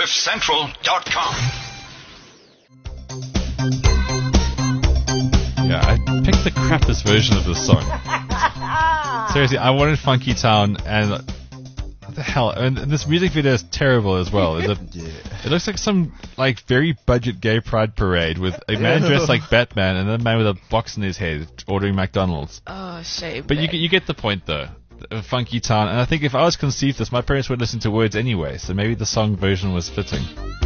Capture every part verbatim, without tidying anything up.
cliff central dot com. Yeah, I picked the crappiest version of this song. Seriously, I wanted Funky Town, and what the hell? And this music video is terrible as well. Is it? Yeah. It looks like some like very budget gay pride parade with a man dressed like Batman and a man with a box in his head ordering McDonald's. Oh, shame. But you get- you get the point though. Uh, Funky Town, and I think if I was conceived this, my parents would listen to words anyway, so maybe the song version was fitting.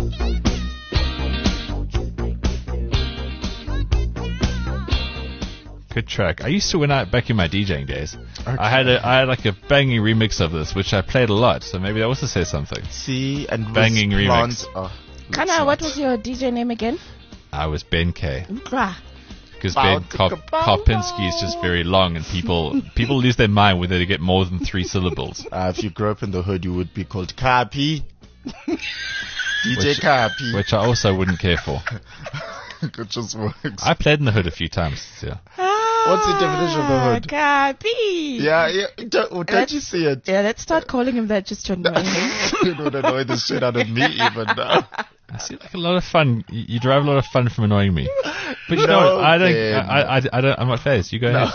Good track. I used to, when I back in my DJing days, Okay. I had a I had like a banging remix of this, which I played a lot. So maybe that also says something. See, and Banging with remix. plants- Oh, Kana, let's what not. was your D J name again? I was Ben K, Nkra. because Ben Kop- Kopinski is just very long, and people people lose their mind when they get more than three syllables. Uh, if you grew up in the hood, you would be called Kapi. D J Which- Kapi. Which I also wouldn't care for. It just works. I played in the hood a few times. Yeah. What's the definition of the hood? Kapi. Yeah, yeah. Don't, oh, don't you see it? Yeah, let's start calling him that just to annoy him. It would annoy the shit out of me even now. I see like a lot of fun. You, you derive a lot of fun from annoying me. But you know No, what? I don't. Ben. I, I, I don't. I'm not phased. You go ahead.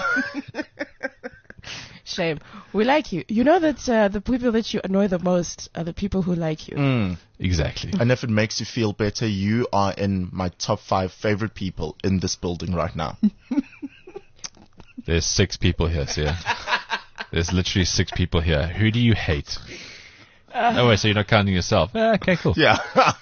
Shame. We like you. You know that uh, the people that you annoy the most are the people who like you. Mm. Exactly. And if it makes you feel better, you are in my top five favorite people in this building right now. There's six people here, Sia. There's literally six people here. Who do you hate? Oh wait, so you're not counting yourself? Ah, okay, cool. Yeah.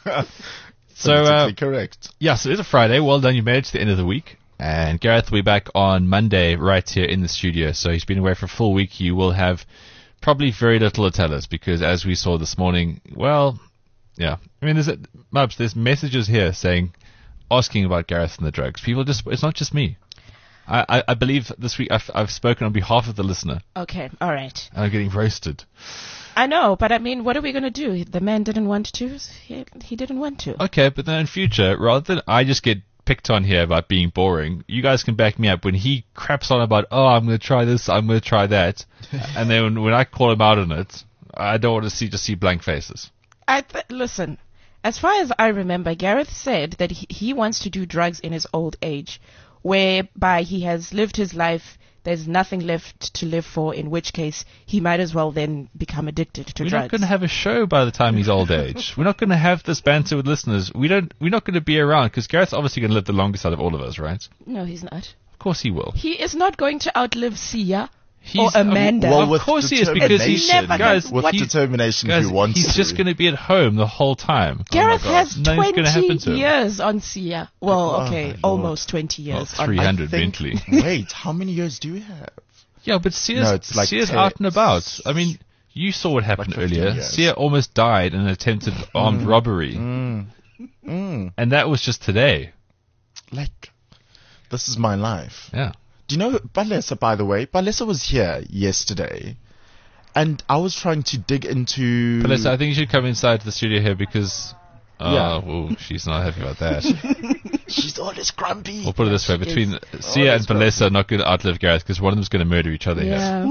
So, uh, Politically correct. yeah, so it's a Friday. Well done, you made it to the end of the week. And Gareth will be back on Monday right here in the studio. So he's been away for a full week. You will have probably very little to tell us because as we saw this morning, well, yeah. I mean, there's, a, Mubs, there's messages here saying, asking about Gareth and the drugs. People just, it's not just me. I, I, I believe this week I've, I've spoken on behalf of the listener. Okay, all right. And I'm getting roasted. I know, but I mean, what are we going to do? The man didn't want to. He, he didn't want to. Okay, but then in future, rather than I just get picked on here about being boring, you guys can back me up when he craps on about, oh, I'm going to try this, I'm going to try that. And then when, when I call him out on it, I don't want to see just see blank faces. I th- listen, as far as I remember, Gareth said that he, he wants to do drugs in his old age, whereby he has lived his life. There's nothing left to live for, in which case he might as well then become addicted to We're drugs. not going to have a show by the time he's old age. We're not going to have this banter with listeners. We don't. We're not going to be around because Gareth's obviously going to live the longest out of all of us, right? No, he's not. Of course he will. He is not going to outlive Sia He's, or Amanda. uh, Well, of with course he is because he's determination. Never guys. gonna- With What? determination, guys, if he wants he's to. just going to be at home the whole time. Gareth God. has Nothing's gonna happen to twenty him. years on Sia. Well, Oh, okay, my Lord. almost twenty years. Well, on three I hundred think- Bentley. Wait, how many years do you have? Yeah, but Sia's, No, it's like Sia's ten- out and about. I mean, you saw what happened Like fifteen earlier. years. Sia almost died in an attempted armed robbery. Mm. Mm. And that was just today. Like, this is my life. Yeah. Do you know Balesa, by the way? Balesa was here yesterday, and I was trying to dig into... But listen, I think you should come inside the studio here because... Oh, Yeah. well, she's not happy about that. She's always grumpy. We'll put it this way. Between Sia and Palesa are not going to outlive Gareth because one of them's going to murder each other here. Yeah.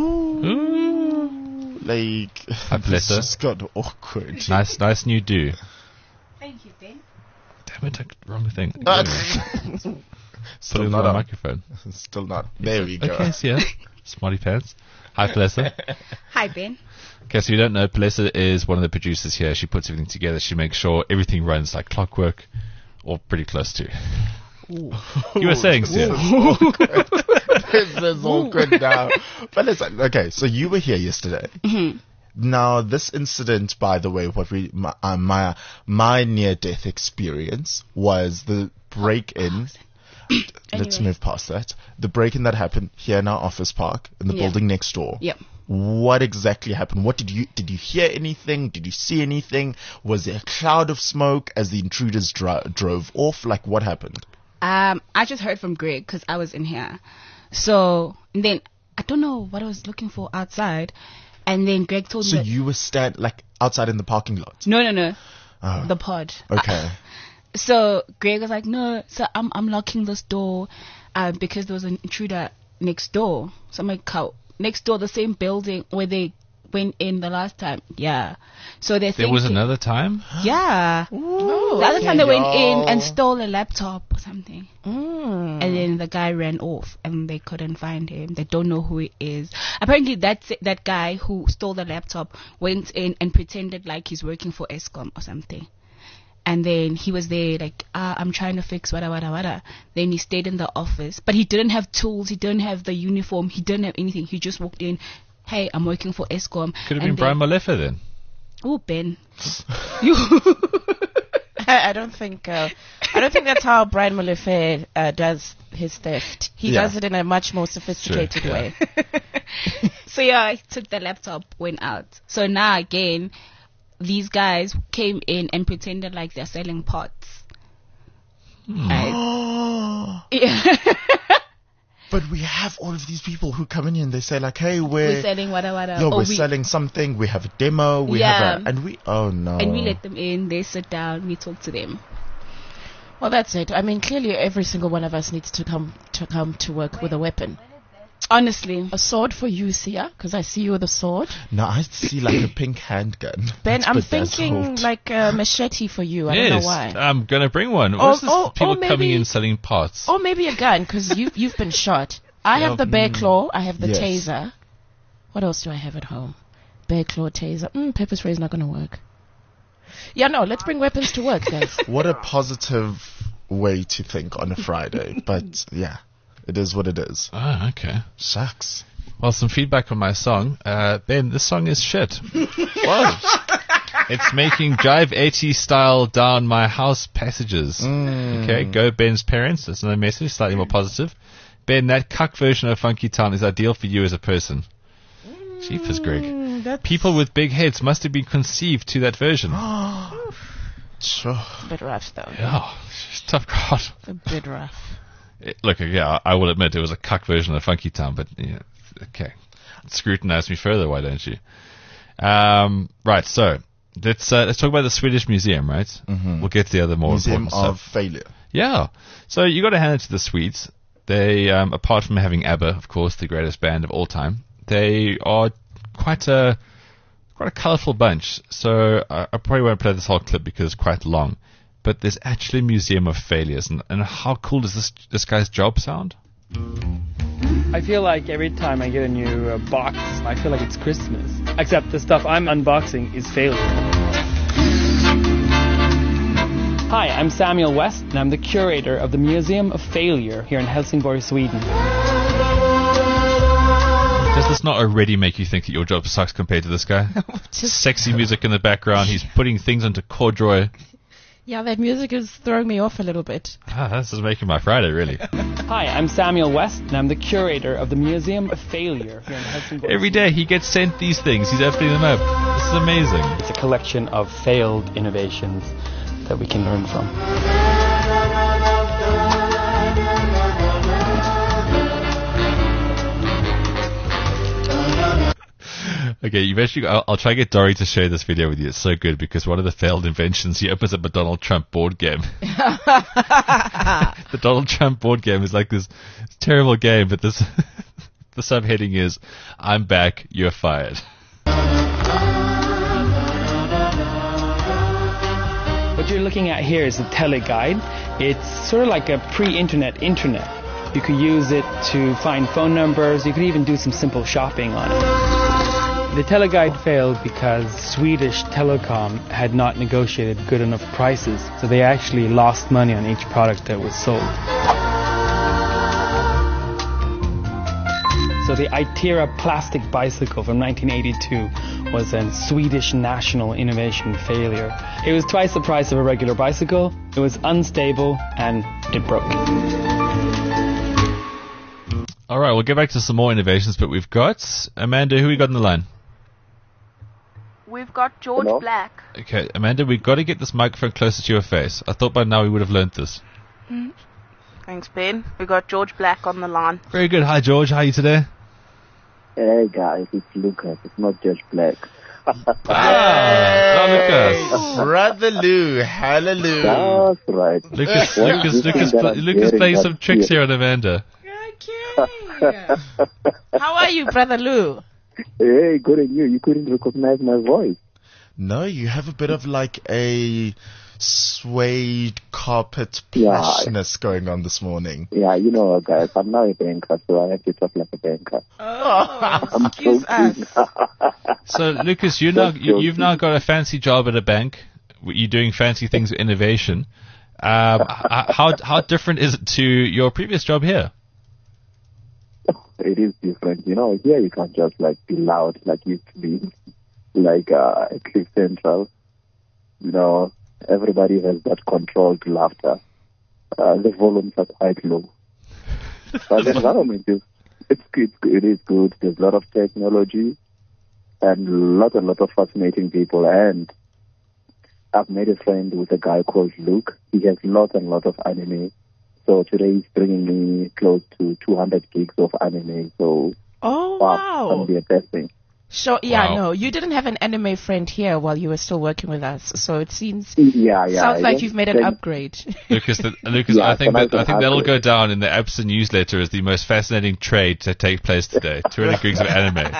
Ooh. Like, Hi, this Balesa. just got awkward. Nice, nice new do. Thank you, Ben. Damn it, I wrong thing. Uh, Put Still it on not the on. microphone. Still not. There we go. Okay, Sia. Smarty pants. Hi, Palesa. Hi, Ben. Okay, so you don't know, Palesa is one of the producers here. She puts everything together. She makes sure everything runs like clockwork, or pretty close to. You were saying, Sia. This is awkward now. But listen, okay, so you were here yesterday. Mm-hmm. Now, this incident, by the way, what we my uh, my, my near-death experience was the break-in. Let's Anyway. move past that. The break-in that happened here in our office park in the Yeah. building next door. Yep. What exactly happened? What did you did you hear anything? Did you see anything? Was there a cloud of smoke as the intruders dro- drove off? Like, what happened? Um, I just heard from Greg because I was in here. So, and then I don't know what I was looking for outside. And then Greg told So me that, you were stand like outside in the parking lot. no, no, no, Oh, the pod. okay. So Greg was like, no, so I'm I'm locking this door uh, because there was an intruder next door. So I'm like, how? Next door, the same building where they went in the last time. Yeah. So they There was another time? Yeah. Oh, The other okay. time they went Y'all. in and stole a laptop or something. Mm. And then the guy ran off and they couldn't find him. They don't know who he is. Apparently that that guy who stole the laptop went in and pretended like he's working for Eskom or something. And then he was there like, ah, I'm trying to fix wada wada wada. Then he stayed in the office. But he didn't have tools. He didn't have the uniform. He didn't have anything. He just walked in. Hey, I'm working for Eskom. Could have And been Brian Molefe then. Oh, Ben. you. I, I don't think uh, I don't think that's how Brian Molefe uh, does his theft. He Yeah. does it in a much more sophisticated Sure, way. So yeah, he took the laptop, went out. So now again, these guys came in and pretended like they're selling pots. Right? Yeah. But we have all of these people who come in and they say like, hey, we're, We're selling wada wada. yo, Or we're we- selling something. We have a demo. We Yeah. have a, and we, oh no. And we let them in, they sit down, we talk to them. Well, that's it. I mean, clearly every single one of us needs to come to come to work with a weapon. Honestly. A sword for you, Sia, because I see you with a sword. No, I see like a pink handgun. Ben, It's I'm bedazzled. thinking like a machete for you. I yes, don't know why. I'm going to bring one. Or- What's this or- people or coming maybe- in selling parts? Or maybe a gun, because you, you've been shot. I have the bear claw. I have the Yes. taser. What else do I have at home? Bear claw, taser. Mm, pepper spray is not going to work. Yeah, no, let's bring weapons to work, guys. What a positive way to think on a Friday. But yeah, it is what it is. Oh, okay. Shucks. Well, some feedback on my song. Uh, Ben, this song is shit. Whoa. It's making Jive eighty style down my house passages. Okay, go Ben's parents. That's another message, slightly more positive. Ben, that cuck version of Funky Town is ideal for you as a person. Jeepers, Greg. Mm, that's People with big heads must have been conceived to that version. Sure. a bit rough, though. Yeah, she's a tough crowd. A bit rough. It- Look, yeah, I will admit it was a cuck version of Funky Town, but yeah, okay. Scrutinize me further, why don't you? Um, right, so let's uh, let's talk about the Swedish Museum, right? Mm-hmm. We'll get to the other more Museum important of stuff. Failure. Yeah, so you got to hand it to the Swedes. They, um, apart from having ABBA, of course, the greatest band of all time, they are quite a quite a colourful bunch. So I, I probably won't play this whole clip because it's quite long. But there's actually a museum of failures, and, and how cool does this this guy's job sound? I feel like every time I get a new uh, box, I feel like it's Christmas. Except the stuff I'm unboxing is failure. Hi, I'm Samuel West, and I'm the curator of the Museum of Failure here in Helsingborg, Sweden. Does this not already make you think that your job sucks compared to this guy? Sexy music in the background. He's putting things onto corduroy. Yeah, that music is throwing me off a little bit. Ah, this is making my Friday, really. Hi, I'm Samuel West, and I'm the curator of the Museum of Failure here in Helsingborg. Every day he gets sent these things. He's opening them up. This is amazing. It's a collection of failed innovations that we can learn from. Okay, eventually, I'll, I'll try to get Dory to share this video with you. It's so good because one of the failed inventions, he opens up a Donald Trump board game. The Donald Trump board game is like this terrible game, but this the subheading is, "I'm back, you're fired." What you're looking at here is a teleguide. It's sort of like a pre-internet internet. You could use it to find phone numbers. You could even do some simple shopping on it. The teleguide failed because Swedish Telecom had not negotiated good enough prices, so they actually lost money on each product that was sold. So the Itera plastic bicycle from nineteen eighty-two was a Swedish national innovation failure. It was twice the price of a regular bicycle, it was unstable, and it broke. All right, we'll get back to some more innovations, but we've got Amanda. Who we got in the line? We've got George Hello? Black. Okay, Amanda, we've got to get this microphone closer to your face. I thought by now we would have learnt this. Thanks, Ben. We got George Black on the line. Very good. Hi, George. How are you today? Hey guys, it's Lucas. It's not George Black. Ah, Lucas. Brother Lou, hallelujah. That's right. Lucas, Well, Lucas, this Lucas, thing that pl- I'm Lucas hearing playing that some tricks here. here on Amanda. Okay. How are you, Brother Lou? Hey, good on you. You couldn't recognize my voice. No, you have a bit of like a suede carpet Yeah. plushness going on this morning. Yeah, you know, guys, I'm now a banker, so I have to talk like a banker. Oh, excuse us. So, Lucas, you now Just you, you've joking. now got a fancy job at a bank. You're doing fancy things with innovation. Um, h- how how different is it to your previous job here? It is different. You know, here you can't just like be loud like you used to be, like uh, at Cliff Central. You know, everybody has that controlled laughter. Uh, the volumes are quite low. But the environment is, it's good. It is good. There's a lot of technology and a lot, a lot of fascinating people. And I've made a friend with a guy called Luke. He has lots and lots of anime. So today he's bringing me close to two hundred gigs of anime. So Oh, wow, it's going wow. to be a testing. So, yeah, Wow. no, you didn't have an anime friend here while you were still working with us. So it seems, Yeah, yeah. sounds like yeah. you've made an Then- upgrade. Lucas, the, Lucas, Yeah, I think so that nice I think and that'll go accurate. down in the Epson newsletter as the most fascinating trade to take place today. two hundred gigs of anime.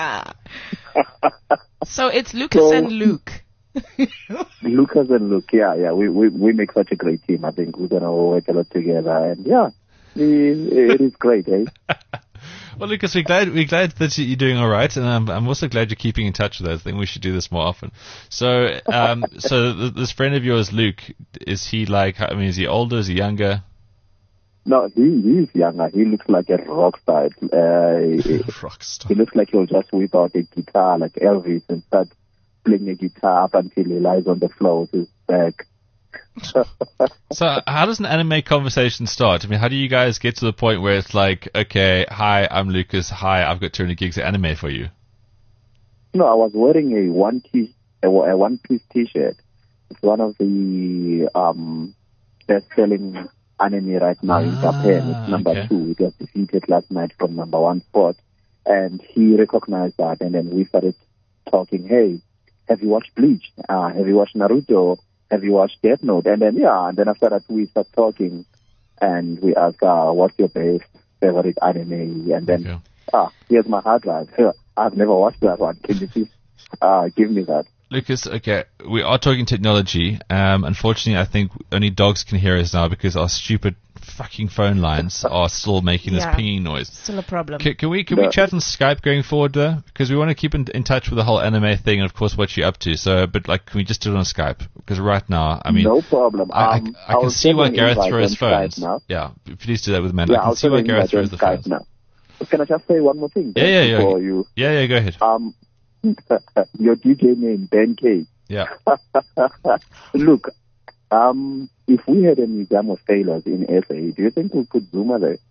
So it's Lucas So- and Luke. Lucas and Luke, yeah, yeah. We, we we make such a great team. I think we're going to work a lot together. And yeah, it, it is great, eh? Well, Lucas, we're glad we're glad that you're doing all right, and I'm I'm also glad you're keeping in touch with us. I think we should do this more often. So, um, so th- this friend of yours, Luke, is he like? I mean, is he older? Is he younger? No, he he's younger. He looks like a rock star. Uh, he, Rockstar. he looks like he'll just whip out a guitar like Elvis and start playing a guitar up until he lies on the floor with his back. So, how does an anime conversation start? I mean, how do you guys get to the point where it's like, okay, hi, I'm Lucas. Hi, I've got two hundred gigs of anime for you. No, I was wearing a one t a, a one piece T-shirt. It's one of the um best selling anime right now in Ah, Japan. It's number okay. two. It was defeated last night from number one spot, and he recognized that. And then we started talking. Hey, have you watched Bleach? Uh, have you watched Naruto? Have you watched Death Note? And then yeah, and then after that we start talking, and we ask, uh, what's your best favorite anime? And then Okay. ah, here's my hard drive. I've never watched that one. Can you please uh, give me that? Lucas, okay, we are talking technology. Um, unfortunately, I think only dogs can hear us now because our stupid fucking phone lines are still making this Yeah. pinging noise. Still a problem. Can, can we can we No. chat on Skype going forward though? Because we want to keep in, in touch with the whole anime thing and of course what you're up to. So, but like, can we just do it on Skype? Because right now, I mean, no problem. I, I, Um, I can I'll see send why an Gareth invite throws on phones. Skype now. Yeah, please do that with men. Yeah, I can I'll see send why an Gareth invite on throws the Skype phones. now. Can I just say one more thing? Yeah, yeah, yeah. Before you, Yeah, yeah, go ahead. um, your D J name Ben K. Yeah. Look, um, if we had a museum of failures in S A, do you think we put Zuma there?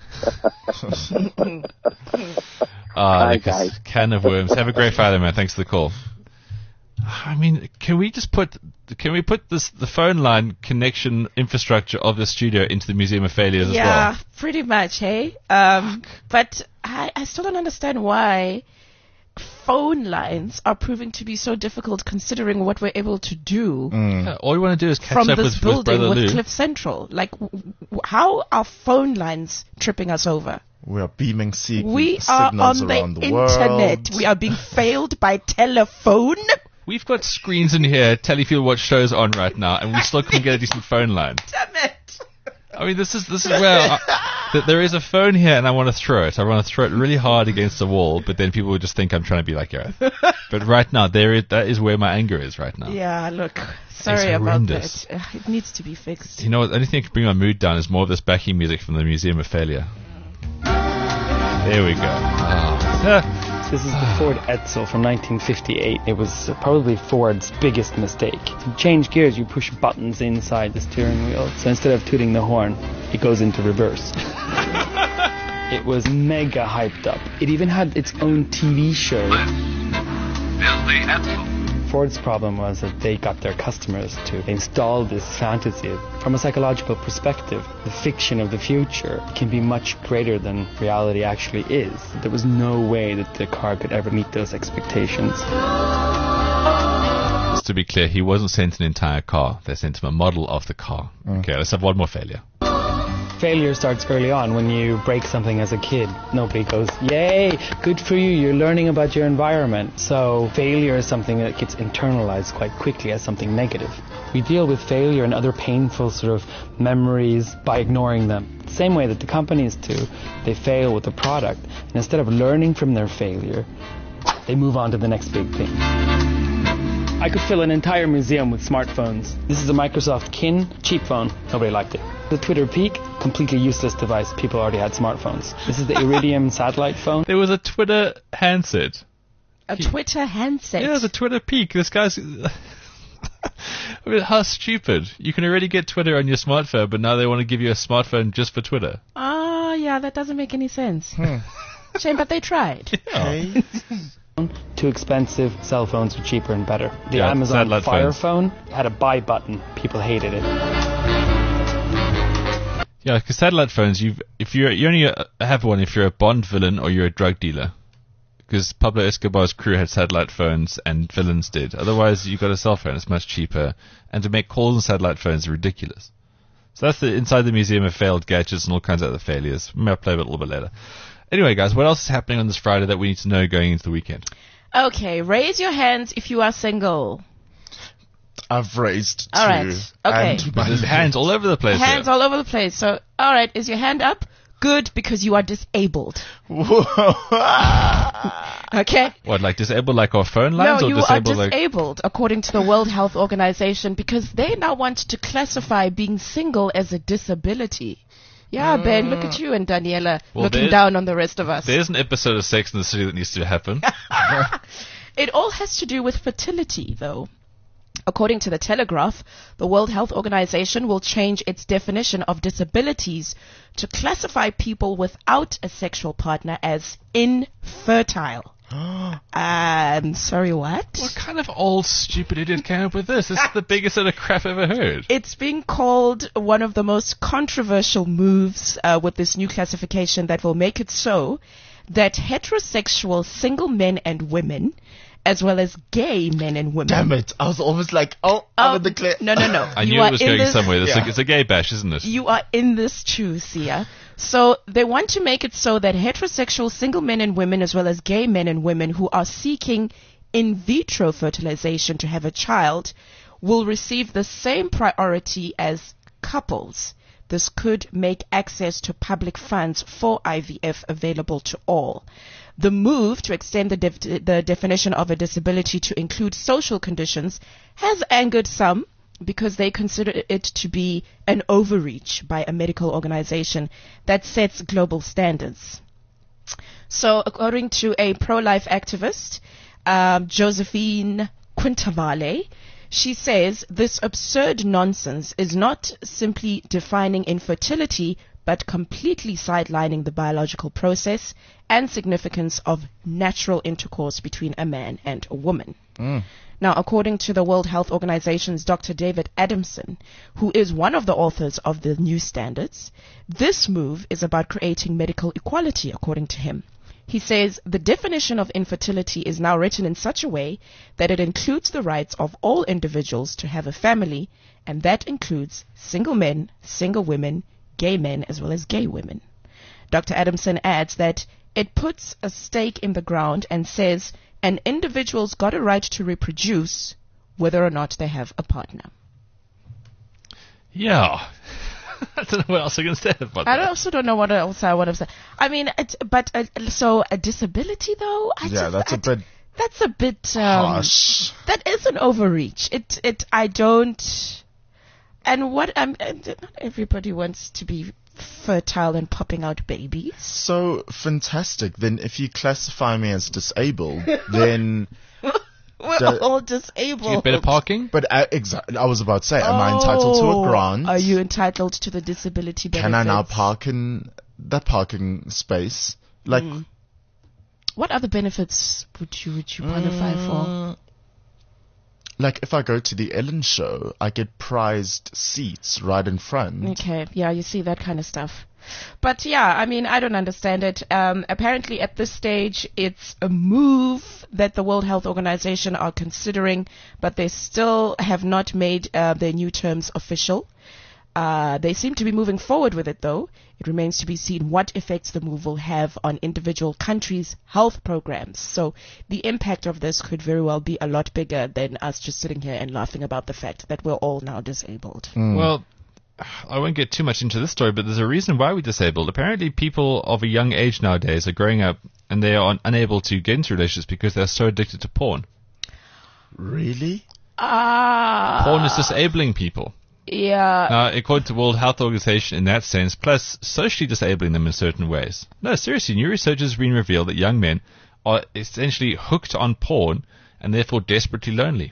Ah, Hi, Lucas, guys. can of worms. Have a great Friday, man. Thanks for the call. I mean, can we just put can we put this the phone line connection infrastructure of the studio into the Museum of Failures as Yeah, well? pretty much, hey? Um, but I, I still don't understand why phone lines are proving to be so difficult considering what we're able to do Yeah, all you want to do is catch from up this with, with building Brother with Lou. Cliff Central. Like, w- w- how are phone lines tripping us over? We are beaming sig- We are signals on the, around the, internet. world. We are being failed by telephone. We've got screens in here telling people what show's on right now, and we still can't get a decent phone line. Damn it. I mean, this is this is where I, that there is a phone here, and I want to throw it. I want to throw it really hard against the wall, but then people would just think I'm trying to be like Gareth. But right now, there is, that is where my anger is right now. Yeah, look, sorry about horrendous. that. Uh, It needs to be fixed. You know what? The only thing that can bring my mood down is more of this backing music from the Museum of Failure. There we go. Ah. This is the Ford Edsel from nineteen fifty-eight. It was uh, probably Ford's biggest mistake. To change gears, you push buttons inside the steering wheel. So instead of tooting the horn, it goes into reverse. It was mega hyped up. It even had its own T V show. Ford's problem was that they got their customers to install this fantasy. From a psychological perspective, the fiction of the future can be much greater than reality actually is. There was no way that the car could ever meet those expectations. Just to be clear, he wasn't sent an entire car. They sent him a model of the car. Okay, let's have one more failure. Failure starts early on. When you break something as a kid, nobody goes, yay, good for you, you're learning about your environment. So failure is something that gets internalized quite quickly as something negative. We deal with failure and other painful sort of memories by ignoring them. Same way that the companies do. They fail with the product, and instead of learning from their failure, they move on to the next big thing. I could fill an entire museum with smartphones. This is a Microsoft Kin, cheap phone. Nobody liked it. The Twitter Peak, completely useless device. People already had smartphones. This is the Iridium satellite phone. There was a Twitter handset. A Twitter handset. Yeah, there's a Twitter Peak. This guy's... I mean, how stupid. You can already get Twitter on your smartphone, but now they want to give you a smartphone just for Twitter. Ah, yeah, that doesn't make any sense. Hmm. Shame, but they tried. Okay. Too expensive, cell phones were cheaper and better. The Yeah, Amazon satellite Fire phones. phone had a buy button. People hated it. Yeah, because satellite phones, you've, if you're, you only uh, have one if you're a Bond villain or you're a drug dealer. Because Pablo Escobar's crew had satellite phones and villains did. Otherwise, you got a cell phone. It's much cheaper. And to make calls on satellite phones is ridiculous. So that's the inside the Museum of Failed Gadgets and all kinds of other failures. Maybe I'll play with it a little bit later. Anyway, guys, what else is happening on this Friday that we need to know going into the weekend? Okay, raise your hands if you are single. I've raised All two. right. Okay. And But there's hands all over the place. Hands here. all over the place. So, all right, is your hand up? Good, because you are disabled. Okay? What, like disabled like our phone lines? No, or you are disabled like... disabled, according to the World Health Organization, because they now want to classify being single as a disability. Yeah, Ben, look at you and Daniela Well, looking there- down on the rest of us. There's an episode of Sex in the City that needs to happen. It all has to do with fertility, though. According to the Telegraph, the World Health Organization will change its definition of disabilities to classify people without a sexual partner as infertile. um, sorry, what? What kind of old stupid idiot came up with this? This is the biggest bit of crap I've ever heard. It's being called one of the most controversial moves uh, with this new classification that will make it so that heterosexual single men and women, as well as gay men and women. Damn it. I was almost like, oh, I'm Oh, in the clear. no, no, no. I You knew are it was in going this- somewhere. It's, Yeah. like, it's a gay bash, isn't it? You are in this too, Sia. So they want to make it so that heterosexual single men and women, as well as gay men and women who are seeking in vitro fertilization to have a child, will receive the same priority as couples. This could make access to public funds for I V F available to all. The move to extend the, def- the definition of a disability to include social conditions has angered some, because they consider it to be an overreach by a medical organization that sets global standards. So, according to a pro-life activist, um, Josephine Quintavale, she says this absurd nonsense is not simply defining infertility, but completely sidelining the biological process and significance of natural intercourse between a man and a woman. Mm. Now, according to the World Health Organization's Doctor David Adamson, who is one of the authors of the new standards, this move is about creating medical equality, according to him. He says the definition of infertility is now written in such a way that it includes the rights of all individuals to have a family, and that includes single men, single women, gay men, as well as gay women. Doctor Adamson adds that it puts a stake in the ground and says an individual's got a right to reproduce whether or not they have a partner. Yeah. I don't know what else I can say about I that. also don't know what else I want to say. I mean, it, but uh, so a disability though? I Yeah, just, that's I, a bit That's a bit. Um, harsh. That is an overreach. It. It. I don't. And what? I'm. Not everybody wants to be fertile and popping out babies. So fantastic. Then if you classify me as disabled, then... We're Do- all Do you disabled. get better parking? But uh, exactly, I was about to say, am I entitled to Oh, a grant? Are you entitled to the disability benefits? Can I now park in that parking space? Like, Mm. What other benefits would you would you qualify for? mm, like if I go to the Ellen show, I get prized seats right in front. Okay, yeah, you see that kind of stuff. But yeah, I mean, I don't understand it. Um, apparently, at this stage, it's a move that the World Health Organization are considering, but they still have not made uh, their new terms official. Uh, they seem to be moving forward with it, though. It remains to be seen what effects the move will have on individual countries' health programs. So the impact of this could very well be a lot bigger than us just sitting here and laughing about the fact that we're all now disabled. Well, I won't get too much into this story, but there's a reason why we're disabled. Apparently, people of a young age nowadays are growing up and they are un- unable to get into relationships because they're so addicted to porn. Really? Ah. Porn is disabling people. Yeah. Now, according to the World Health Organization, in that sense, plus socially disabling them in certain ways. No, seriously, new research has been revealed that young men are essentially hooked on porn and therefore desperately lonely.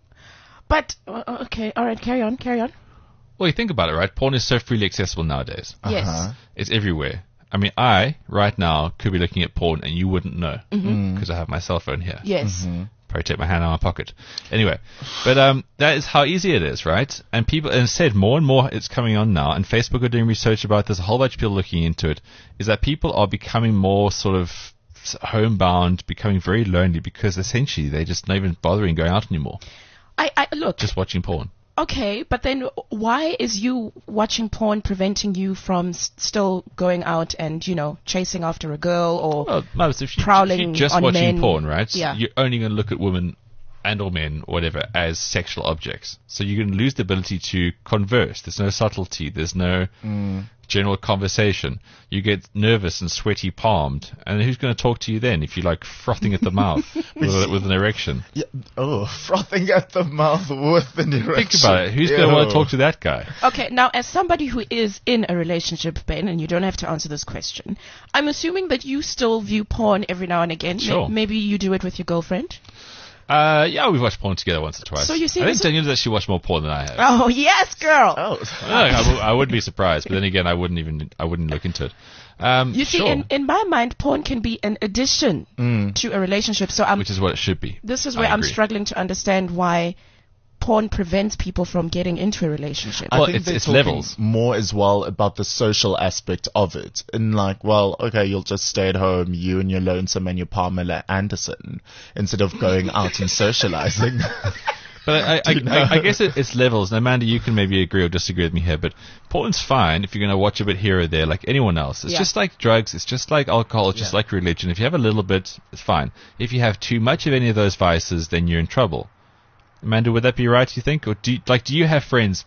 But, uh, okay, all right, carry on, carry on. Well, you think about it, right? Porn is so freely accessible nowadays. Yes. Uh-huh. It's everywhere. I mean, I, right now, could be looking at porn and you wouldn't know because I have my cell phone here. Yes. Probably take my hand out of my pocket. Anyway, but um, that is how easy it is, right? And people, and said more and more it's coming on now, and Facebook are doing research about this, a whole bunch of people looking into it, is that people are becoming more sort of homebound, becoming very lonely because essentially they're just not even bothering going out anymore, I, I look. just watching porn. Okay, but then why is you watching porn preventing you from s- still going out and, you know, chasing after a girl or Well, no, so if, you, if prowling you're just on watching men? porn, right? Yeah. You're only going to look at women and or men, or whatever, as sexual objects. So you're going to lose the ability to converse. There's no subtlety. There's no general conversation. You get nervous and sweaty palmed. And who's going to talk to you then if you're like frothing at the mouth with, a, with an erection? Yeah. Oh, frothing at the mouth with an erection. Think about it. Who's going to want to talk to that guy? Okay, now as somebody who is in a relationship, Ben, and you don't have to answer this question, I'm assuming that you still view porn every now and again. May- Sure. Maybe you do it with your girlfriend. Uh, yeah, we've watched porn together once or twice. So you see I think this- Daniel's actually watched more porn than I have. Oh, yes, girl. Oh. No, I, w- I would be surprised, but then again, I wouldn't even I wouldn't look into it. Um, You see, sure. in, in my mind, porn can be an addition to a relationship. So I'm, Which is what it should be. this is I where I'm agree. struggling to understand why porn prevents people from getting into a relationship. I Well, think it's- they're it's talking levels. more as well about the social aspect of it. And like, well, okay, you'll just stay at home, you and your lonesome and your Pamela Anderson, instead of going out and socializing. But I, I, Do you I, I know? guess it, it's levels. And Amanda, you can maybe agree or disagree with me here, but porn's fine if you're going to watch a bit here or there, like anyone else. It's Yeah. just like drugs. It's just like alcohol. It's just Yeah. like religion. If you have a little bit, it's fine. If you have too much of any of those vices, then you're in trouble. Amanda, would that be right, you think? Or do you, like, do you have friends,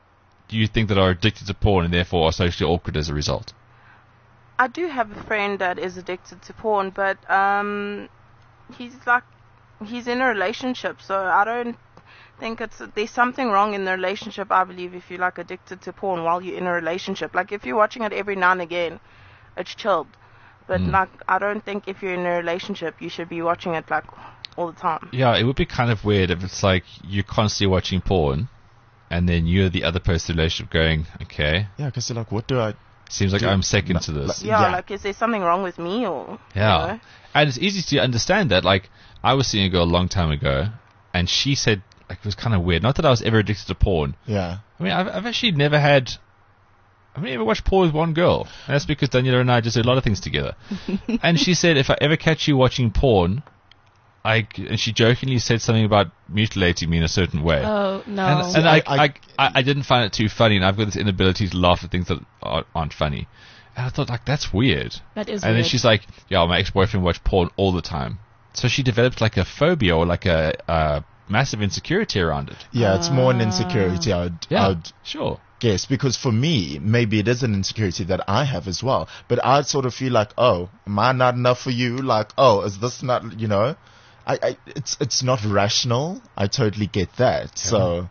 do you think, that are addicted to porn and therefore are socially awkward as a result? I do have a friend that is addicted to porn, but um, he's like, he's in a relationship, so I don't think it's, there's something wrong in the relationship, I believe, if you're like addicted to porn while you're in a relationship. Like, if you're watching it every now and again, it's chilled. But like, I don't think if you're in a relationship, you should be watching it like all the time. Yeah, it would be kind of weird if it's like you're constantly watching porn and then you're the other person in the relationship going, okay, Yeah, because you're like, what do I... seems like Do- I'm second like- to this. Yeah, Yeah. like, is there something wrong with me or? Yeah. You know? And it's easy to understand that. Like, I was seeing a girl a long time ago, and she said, like, it was kind of weird. Not that I was ever addicted to porn. Yeah. I mean, I've, I've actually never had... I've never watched porn with one girl. And that's because Daniela and I just do a lot of things together. And she said, if I ever catch you watching porn, I... And she jokingly said something about mutilating me in a certain way. Oh, no. And, and I, I- I, I, I didn't find it too funny, and I've got this inability to laugh at things that aren't, aren't funny. And I thought, like, that's weird. That is And weird. then she's like, yeah, my ex-boyfriend watched porn all the time. So she developed like a phobia or like a, a massive insecurity around it. Yeah, it's more an insecurity, I would, Yeah, I would sure. guess. Because for me, maybe it is an insecurity that I have as well. But I sort of feel like, oh, am I not enough for you? Like, oh, is this not, you know? I, I it's it's not rational. I totally get that. So,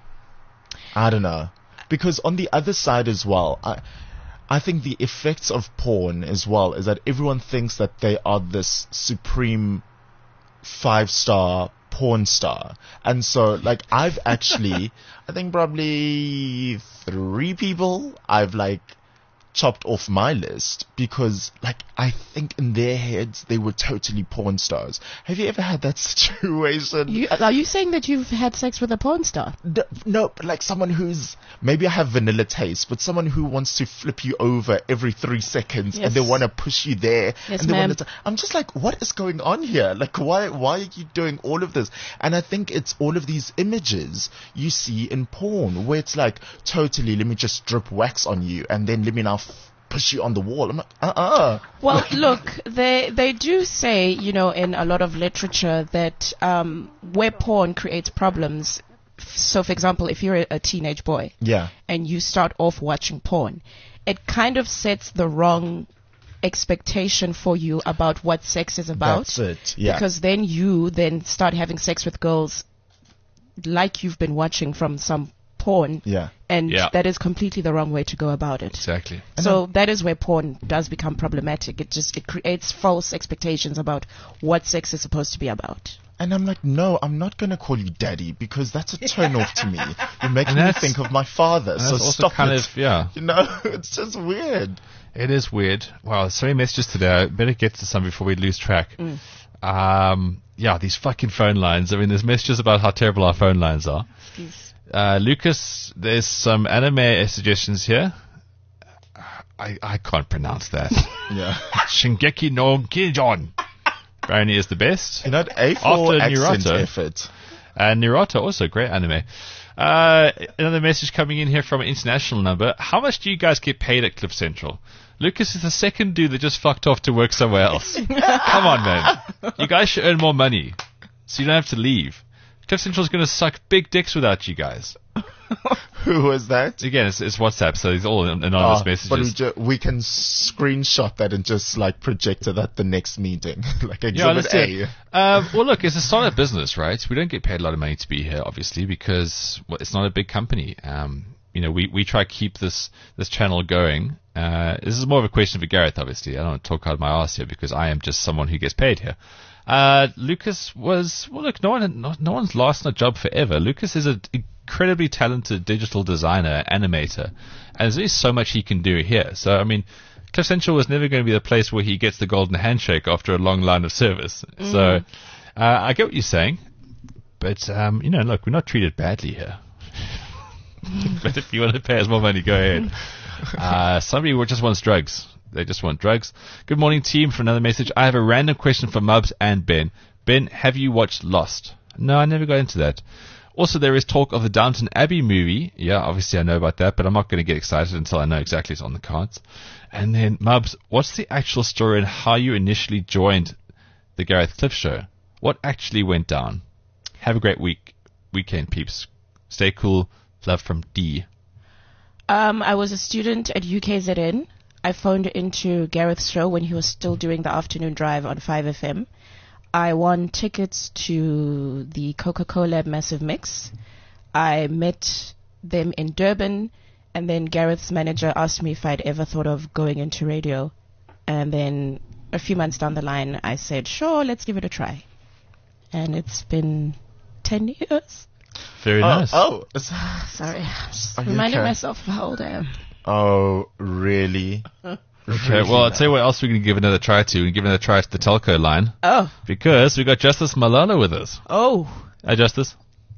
I don't know. Because on the other side as well, I... I think the effects of porn as well is that everyone thinks that they are this supreme five-star porn star. And so, like, I've actually, I think probably three people I've, like, chopped off my list because, like, I think in their heads they were totally porn stars. Have you ever had that situation? You, are you saying that you've had sex with a porn star? No, no, but like someone who's, maybe I have vanilla taste, but someone who wants to flip you over every three seconds Yes. and they want to push you there. Yes, and they ma'am. wanna t- I'm just like, what is going on here? Like, why, why are you doing all of this? And I think it's all of these images you see in porn where it's like, totally, let me just drip wax on you and then let me now f- push you on the wall. I'm like, uh-uh. Well, look, they they do say, you know, in a lot of literature that um, where porn creates problems. f- So, for example, if you're a, a teenage boy Yeah. and you start off watching porn, it kind of sets the wrong expectation for you about what sex is about. That's it. Yeah. Because then you then start having sex with girls like you've been watching from some porn, Yeah. and Yeah. that is completely the wrong way to go about it. Exactly. So that is where porn does become problematic. It just it creates false expectations about what sex is supposed to be about. And I'm like, no, I'm not going to call you daddy because that's a turn off to me. You're making And me that's- think of my father. And So that's also stop kind it. of, yeah. You know, it's just weird. It is weird. Wow, so many messages today. I better get to some before we lose track. Um, yeah, these fucking phone lines. I mean, there's messages about how terrible our phone lines are. Uh, Lucas, there's some anime suggestions here. I, I can't pronounce that. Yeah. Shingeki no Kyojin. Apparently is the best. You know, A for After accent Naruto. effort. And Naruto, also great anime. Uh, another message coming in here from an international number. How much do you guys get paid at Cliff Central? Lucas is the second dude that just fucked off to work somewhere else. Come on, man. You guys should earn more money so you don't have to leave. Cliff Central's going to suck big dicks without you guys. Who was that? Again, it's, it's WhatsApp, so it's all anonymous Ah, messages. but we, ju- we can screenshot that and just like project it at the next meeting. Like Yeah, exhibit let's do A. it. Um, well, look, it's a startup business, right? We don't get paid a lot of money to be here, obviously, because well, it's not a big company. Um, you know, we, we try to keep this, this channel going. Uh, this is more of a question for Gareth, obviously. I don't want to talk out of my arse here because I am just someone who gets paid here. Uh, Lucas was, well, look, no one, no, no one's lasted a job forever. Lucas is an incredibly talented digital designer, animator, and there's only so much he can do here. So, I mean, Cliff Central was never going to be the place where he gets the golden handshake after a long line of service. Mm. So, uh, I get what you're saying, but, um, you know, look, we're not treated badly here. But if you want to pay us more money, go ahead. Uh, somebody who just wants drugs. They just want drugs. Good morning, team. For another message, I have a random question for Mubs and Ben. Ben, have you watched Lost? No, I never got into that. Also, there is talk of the Downton Abbey movie. Yeah, obviously I know about that, but I'm not going to get excited until I know exactly it's on the cards. And then, Mubs, what's the actual story and how you initially joined the Gareth Cliff Show? What actually went down? Have a great week, weekend, peeps. Stay cool. Love from D. Um, I was a student at U K Z N. I phoned into Gareth's show when he was still doing the afternoon drive on five F M. I won tickets to the Coca-Cola Massive Mix. I met them in Durban, and then Gareth's manager asked me if I'd ever thought of going into radio. And then a few months down the line, I said, sure, let's give it a try. And it's been ten years. Very Oh, nice. oh, it's- Sorry, just Are you reminding okay? myself of how old I am. oh, really? Okay, well, I'll tell you what else we're going to give another try to. We give another try to the telco line Oh, because we got Justice Malala with us. oh. Hi, Justice.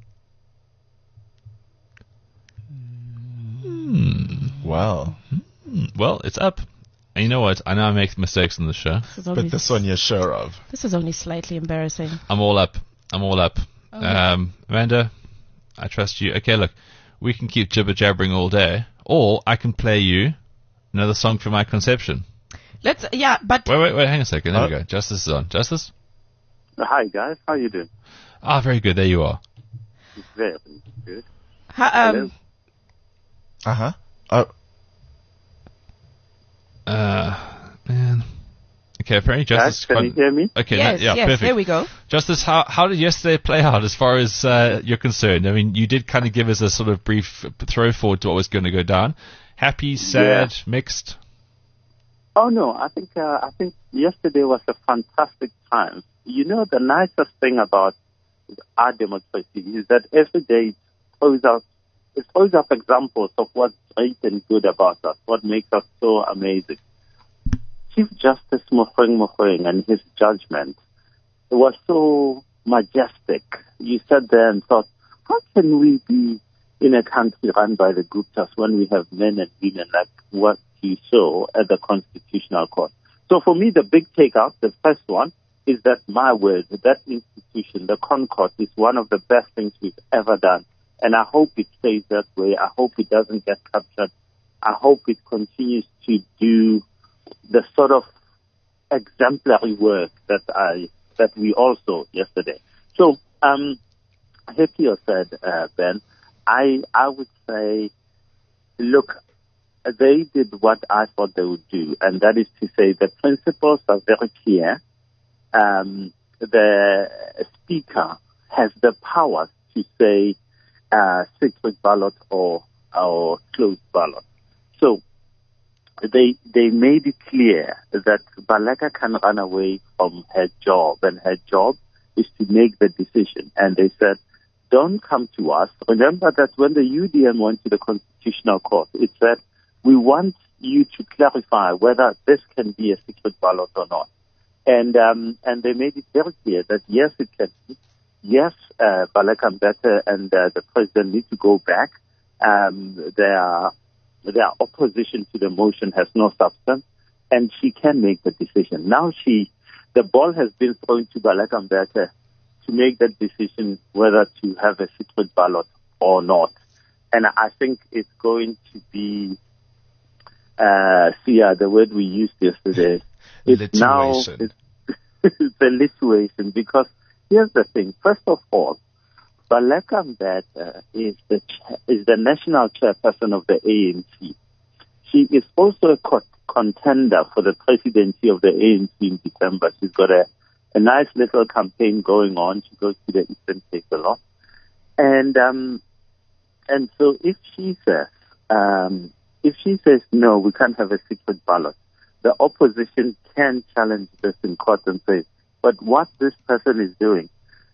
Well, Hmm, Well, it's up. And you know what? I know I make mistakes on the show. This is only, but this one you're sure of. this is only slightly embarrassing. I'm all up. I'm all up. Oh. Um, Amanda, I trust you. Okay, look, we can keep jibber jabbering all day, or I can play you another song from my conception. Let's, yeah, but Wait, wait, wait. Hang on a second. There we Oh. go. Justice is on. Justice. Hi guys, how you doing? Ah, very good. There you are. Very good. ha, um, Uh huh. Oh, Uh, man. Okay, apparently Justice. Guys, can you hear me? Okay, yes, that- yeah, yes, perfect. there we go. Justice, how how did yesterday play out as far as uh, you're concerned? I mean, you did kind of give us a sort of brief throw forward to what was going to go down. Happy, sad, mixed. Oh no, I think uh, I think yesterday was a fantastic time. You know, the nicest thing about our democracy is that every day it throws out it throws up examples of what's great and good about us, what makes us so amazing. Chief Justice Mogoeng Mogoeng and his judgment was so majestic. You sat there and thought, how can we be in a country run by the Guptas when we have men and women like what you saw at the Constitutional Court? So for me, the big takeout, the first one, is that my word, that institution, the Concord, is one of the best things we've ever done. And I hope it stays that way. I hope it doesn't get captured. I hope it continues to do the sort of exemplary work that I that we all saw yesterday. So, um, Hipio said, uh, Ben, I I would say, look, they did what I thought they would do, and that is to say the principles are very clear. Um, the speaker has the power to say uh, secret ballot or or closed ballot. So they they made it clear that Baleka can run away from her job, and her job is to make the decision. And they said, don't come to us. Remember that when the U D M went to the Constitutional Court, it said, we want you to clarify whether this can be a secret ballot or not. And um, and they made it very clear that yes, it can be. Yes, uh, Baleka Mbete and uh, the president need to go back. Um, their their opposition to the motion has no substance, and she can make the decision. Now she, the ball has been thrown to Baleka Mbete to make that decision whether to have a secret ballot or not. And I think it's going to be, uh, Sia, the word we used yesterday. It's now it's, it's a lituation, because here's the thing. First of all, Baleka Mbete is the cha- is the national chairperson of the A N C. She is also a co- contender for the presidency of the A N C in December. She's got a, a nice little campaign going on. She goes to the Eastern Cape a lot, and um, and so if she says um, if she says no, we can't have a secret ballot, the opposition can challenge this in court and say, but what this person is doing,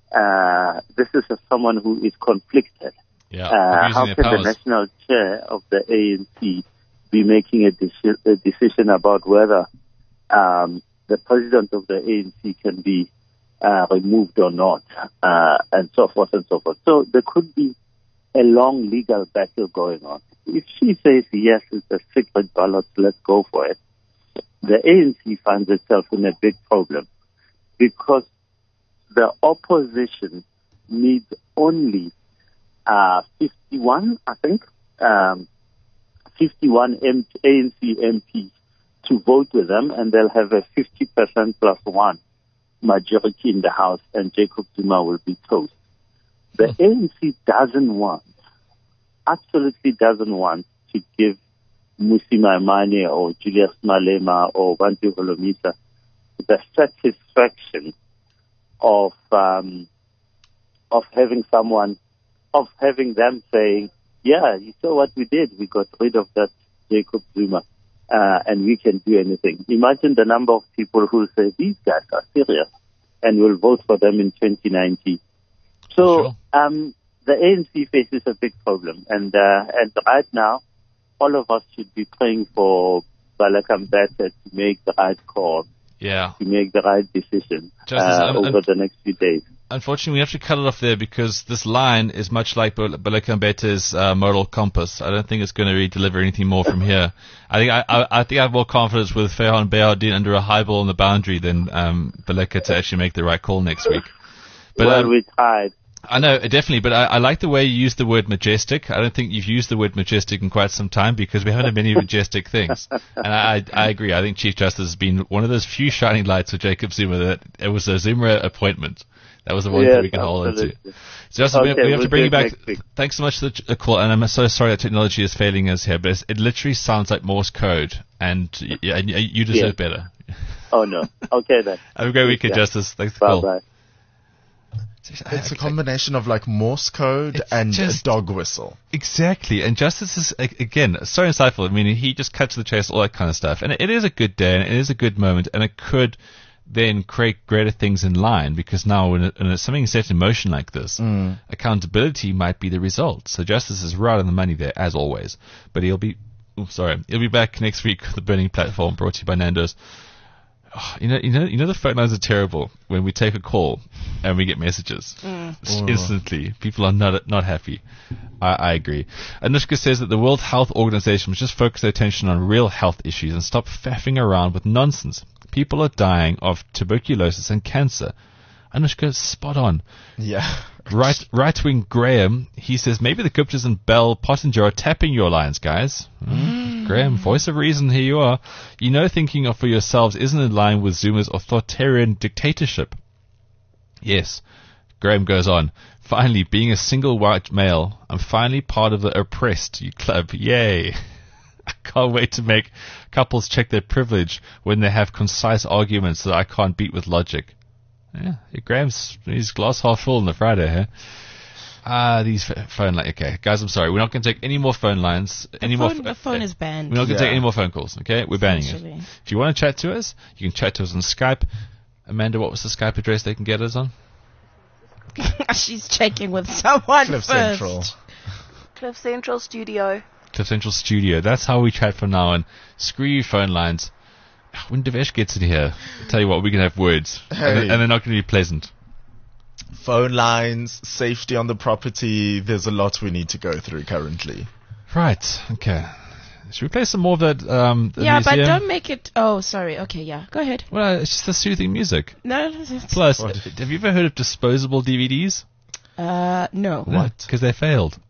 uh, this is a, someone who is conflicted. Yeah, uh, how can powers. the national chair of the A N C be making a, deci- a decision about whether um, the president of the A N C can be uh, removed or not, uh, and so forth and so forth. So there could be a long legal battle going on. If she says, yes, it's a secret ballot, let's go for it, the A N C finds itself in a big problem, because the opposition needs only uh, fifty-one, I think, um, fifty-one M- A N C M Ps to vote with them, and they'll have a fifty percent plus one majority in the House, and Jacob Zuma will be toast. The A N C doesn't want, absolutely doesn't want to give Mmusi Maimane or Julius Malema or Bantu Holomisa the satisfaction of um, of having someone, of having them saying, yeah, you saw what we did. We got rid of that Jacob Zuma, uh, and we can do anything. Imagine the number of people who say, these guys are serious, and will vote for them in twenty nineteen. So Sure. um, the A N C faces a big problem, and uh, and right now, all of us should be praying for Baleka Mbete to make the right call, Yeah. to make the right decision Justice, uh, I'm- over I'm- the next few days. Unfortunately, we have to cut it off there, because this line is much like Bal- Baleka Mbete's uh, moral compass. I don't think it's going to really deliver anything more from here. I think I, I, I think I have more confidence with Ferhan Behardien under a high ball on the boundary than um, Baleka to actually make the right call next week. But well, um, we tried. I know, definitely, but I, I like the way you use the word majestic. I don't think you've used the word majestic in quite some time, because we haven't had many majestic things. And I, I, I agree. I think Chief Justice has been one of those few shining lights for Jacob Zuma, that it was a Zuma appointment. That was the one Yes, thing we can hold on to. absolutely. So Justice, we, Okay, we have we'll to bring do you it back. next week. Thanks so much for the ch- the call, and I'm so sorry that technology is failing us here, but it's, it literally sounds like Morse code, and y- y- y- you deserve Yeah. better. Oh, no. Okay, then. Have a great weekend, Yeah. Justice. Thanks for the call. Bye-bye. It's a combination of like Morse code It's and just- a dog whistle. Exactly, and Justice is, a- again, so insightful. I mean, he just cuts to the chase, all that kind of stuff. And it is a good day, and it is a good moment, and it could then create greater things in line, because now when, it, when it's something set in motion like this, Mm. accountability might be the result. So Justice is right on the money there, as always. But he'll be, oh, sorry, he'll be back next week with the Burning Platform, brought to you by Nando's. Oh, you know, you know, you know, the phone lines are terrible when we take a call and we get messages Mm. instantly. People are not not happy. I, I agree. Anushka says that the World Health Organization must just focus their attention on real health issues and stop faffing around with nonsense. People are dying of tuberculosis and cancer. Anushka, spot on. Yeah. Right, right-wing Graham, he says maybe the Guptas and Bell Pottinger are tapping your lines, guys. Mm. Graham, voice of reason, here you are. You know thinking of for yourselves isn't in line with Zuma's authoritarian dictatorship. Yes. Graham goes on. Finally, being a single white male, I'm finally part of the oppressed, you club. Yay. I can't wait to make couples check their privilege when they have concise arguments that I can't beat with logic. Yeah, Graham's he's glass half full on the Friday, huh? Ah, uh, these f- phone lines. Okay, guys, I'm sorry. We're not going to take any more phone lines. The any phone, more. the phone is banned. We're not going to Yeah. take any more phone calls. Okay, we're banning it. Essentially. If you want to chat to us, you can chat to us on Skype. Amanda, what was the Skype address they can get us on? She's checking with someone Cliff first. Central. Cliff Central Studio. Cliff Central Studio. That's how we chat from now on. Screw you, phone lines. When Devesh gets in here, I'll tell you what, we're going to have words. Hey. And, they're- and they're not going to be pleasant. Phone lines, safety on the property. There's a lot we need to go through currently. Right, okay. Should we play some more of that? Um, the Yeah, but museum? don't make it. Oh, sorry. Okay, yeah. Go ahead. Well, it's just the soothing music. No, it's- Plus, What? have you ever heard of disposable D V Ds? uh, no. What? Because they failed.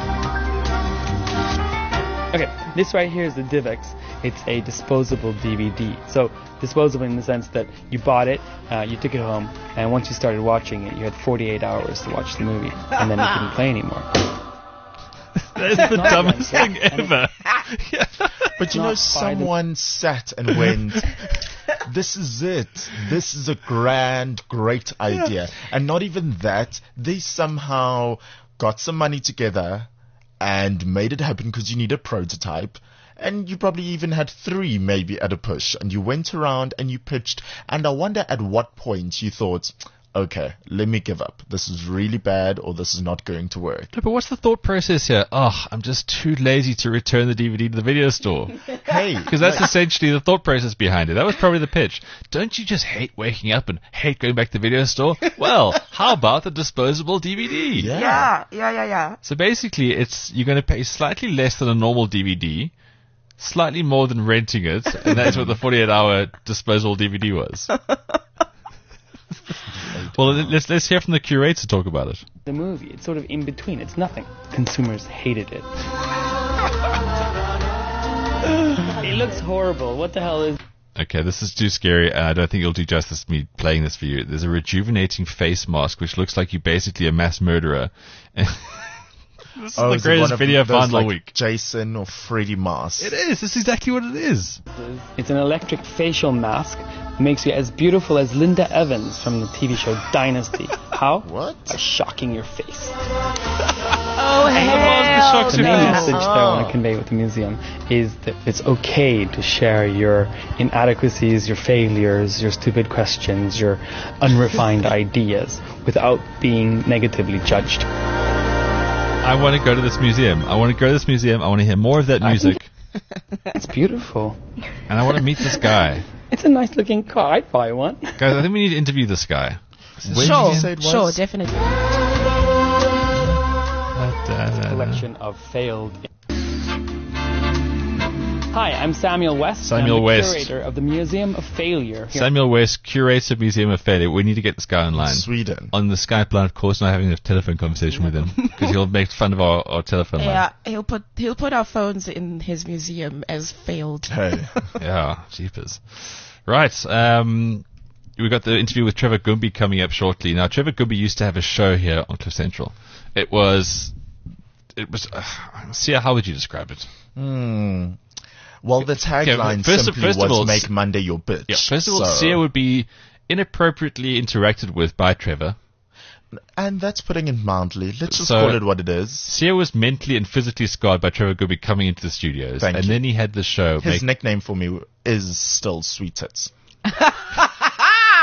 Okay, this right here is the DivX. It's a disposable D V D. So disposable in the sense that you bought it, uh, you took it home, and once you started watching it, you had forty-eight hours to watch the movie, and then you couldn't play anymore. That's the Not dumbest like thing that. ever. But you Not know, by the- someone sat and went, this is it. This is a grand, great idea. And not even that, they somehow got some money together and made it happen because you need a prototype. And you probably even had three maybe at a push. And you went around and you pitched. And I wonder at what point you thought, okay, let me give up. This is really bad or this is not going to work. No, but what's the thought process here? Oh, I'm just too lazy to return the D V D to the video store. Hey, Because that's essentially the thought process behind it. That was probably the pitch. Don't you just hate waking up and hate going back to the video store? Well, how about the disposable D V D? yeah. Yeah, yeah, yeah, yeah. So basically, it's you're going to pay slightly less than a normal D V D, slightly more than renting it, and that's what the forty-eight hour disposable D V D was. Well, let's let's hear from the curator talk about it. The movie, it's sort of in between. It's nothing. Consumers hated it. It looks horrible. What the hell is... Okay, this is too scary, and I don't think it'll do justice to me playing this for you. There's a rejuvenating face mask, which looks like you're basically a mass murderer. This is Oh, the is it greatest one of video I those, found all like, week. Jason or Freddy masks. It is. This is exactly what it is. It's an electric facial mask. It makes you as beautiful as Linda Evans from the T V show Dynasty. How? What? By shocking your face. Oh, mask hell shocks The your main face. message that I want to convey with the museum is that it's okay to share your inadequacies, your failures, your stupid questions, your unrefined ideas without being negatively judged. I want to go to this museum. I want to go to this museum. I want to hear more of that music, It's beautiful. and I want to meet this guy. It's a nice looking car. I'd buy one. Guys, I think we need to interview this guy. When Sure, did you say it was? sure, definitely. Collection of failed. Hi, I'm Samuel West. Samuel I'm the West. curator of the Museum of Failure. Here. Samuel West, curator, Museum of Failure. We need to get this guy online. Sweden. On the Skype line, of course, not having a telephone conversation with him because he'll make fun of our, our telephone line. Yeah, he'll put he'll put our phones in his museum as failed. Hey. Yeah, jeepers. Right, um, we've got the interview with Trevor Gumby coming up shortly. Now, Trevor Gumby used to have a show here on Cliff Central. It was, it was, uh, Sia, how would you describe it? Hmm. Well, the Okay, tagline first of- simply first of was all, "Make s- Monday your bitch." Yeah, first of all, So- Sia would be inappropriately interacted with by Trevor. and that's putting it mildly. Let's just So- call it what it is. Sia was mentally and physically scarred by Trevor Gumby coming into the studios. Thank and you. then he had the show. His make- nickname for me is still Sweet Tits.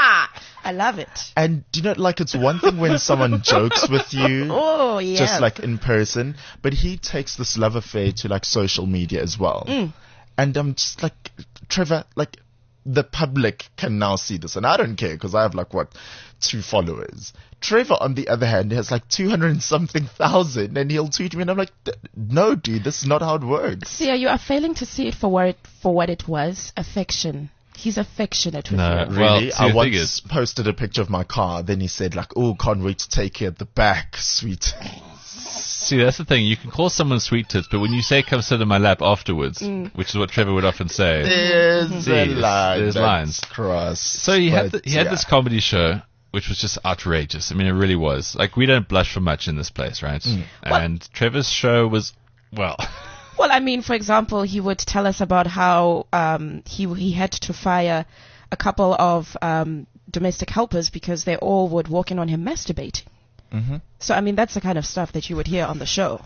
I love it. And you know, like it's one thing when someone jokes with you, Oh, yeah. just like in person, but he takes this love affair to like social media as well. Mm. And I'm just like, Trevor, like the public can now see this, and I don't care because I have like what two followers. Trevor, on the other hand, has like two hundred and something thousand, and he'll tweet me, and I'm like, no, dude, this is not how it works. See, you are failing to see it for what it, for what it was, affection. He's affectionate with No, you. well, Really? see, I the once thing is- posted a picture of my car. Then he said like, "Oh, can't wait to take you at the back, sweet." See, that's the thing. You can call someone sweet tits, but when you say come sit in my lap afterwards, Mm. which is what Trevor would often say. There's See, a there's- line. there's that's lines. crossed. So he had but the, he had yeah. this comedy show, which was just outrageous. I mean, it really was. Like, we don't blush for much in this place, right? Mm. And Trevor's show was, well, Well, I mean, for example, he would tell us about how um, he he had to fire a couple of um, domestic helpers because they all would walk in on him masturbating. Mhm. So, I mean, that's the kind of stuff that you would hear on the show.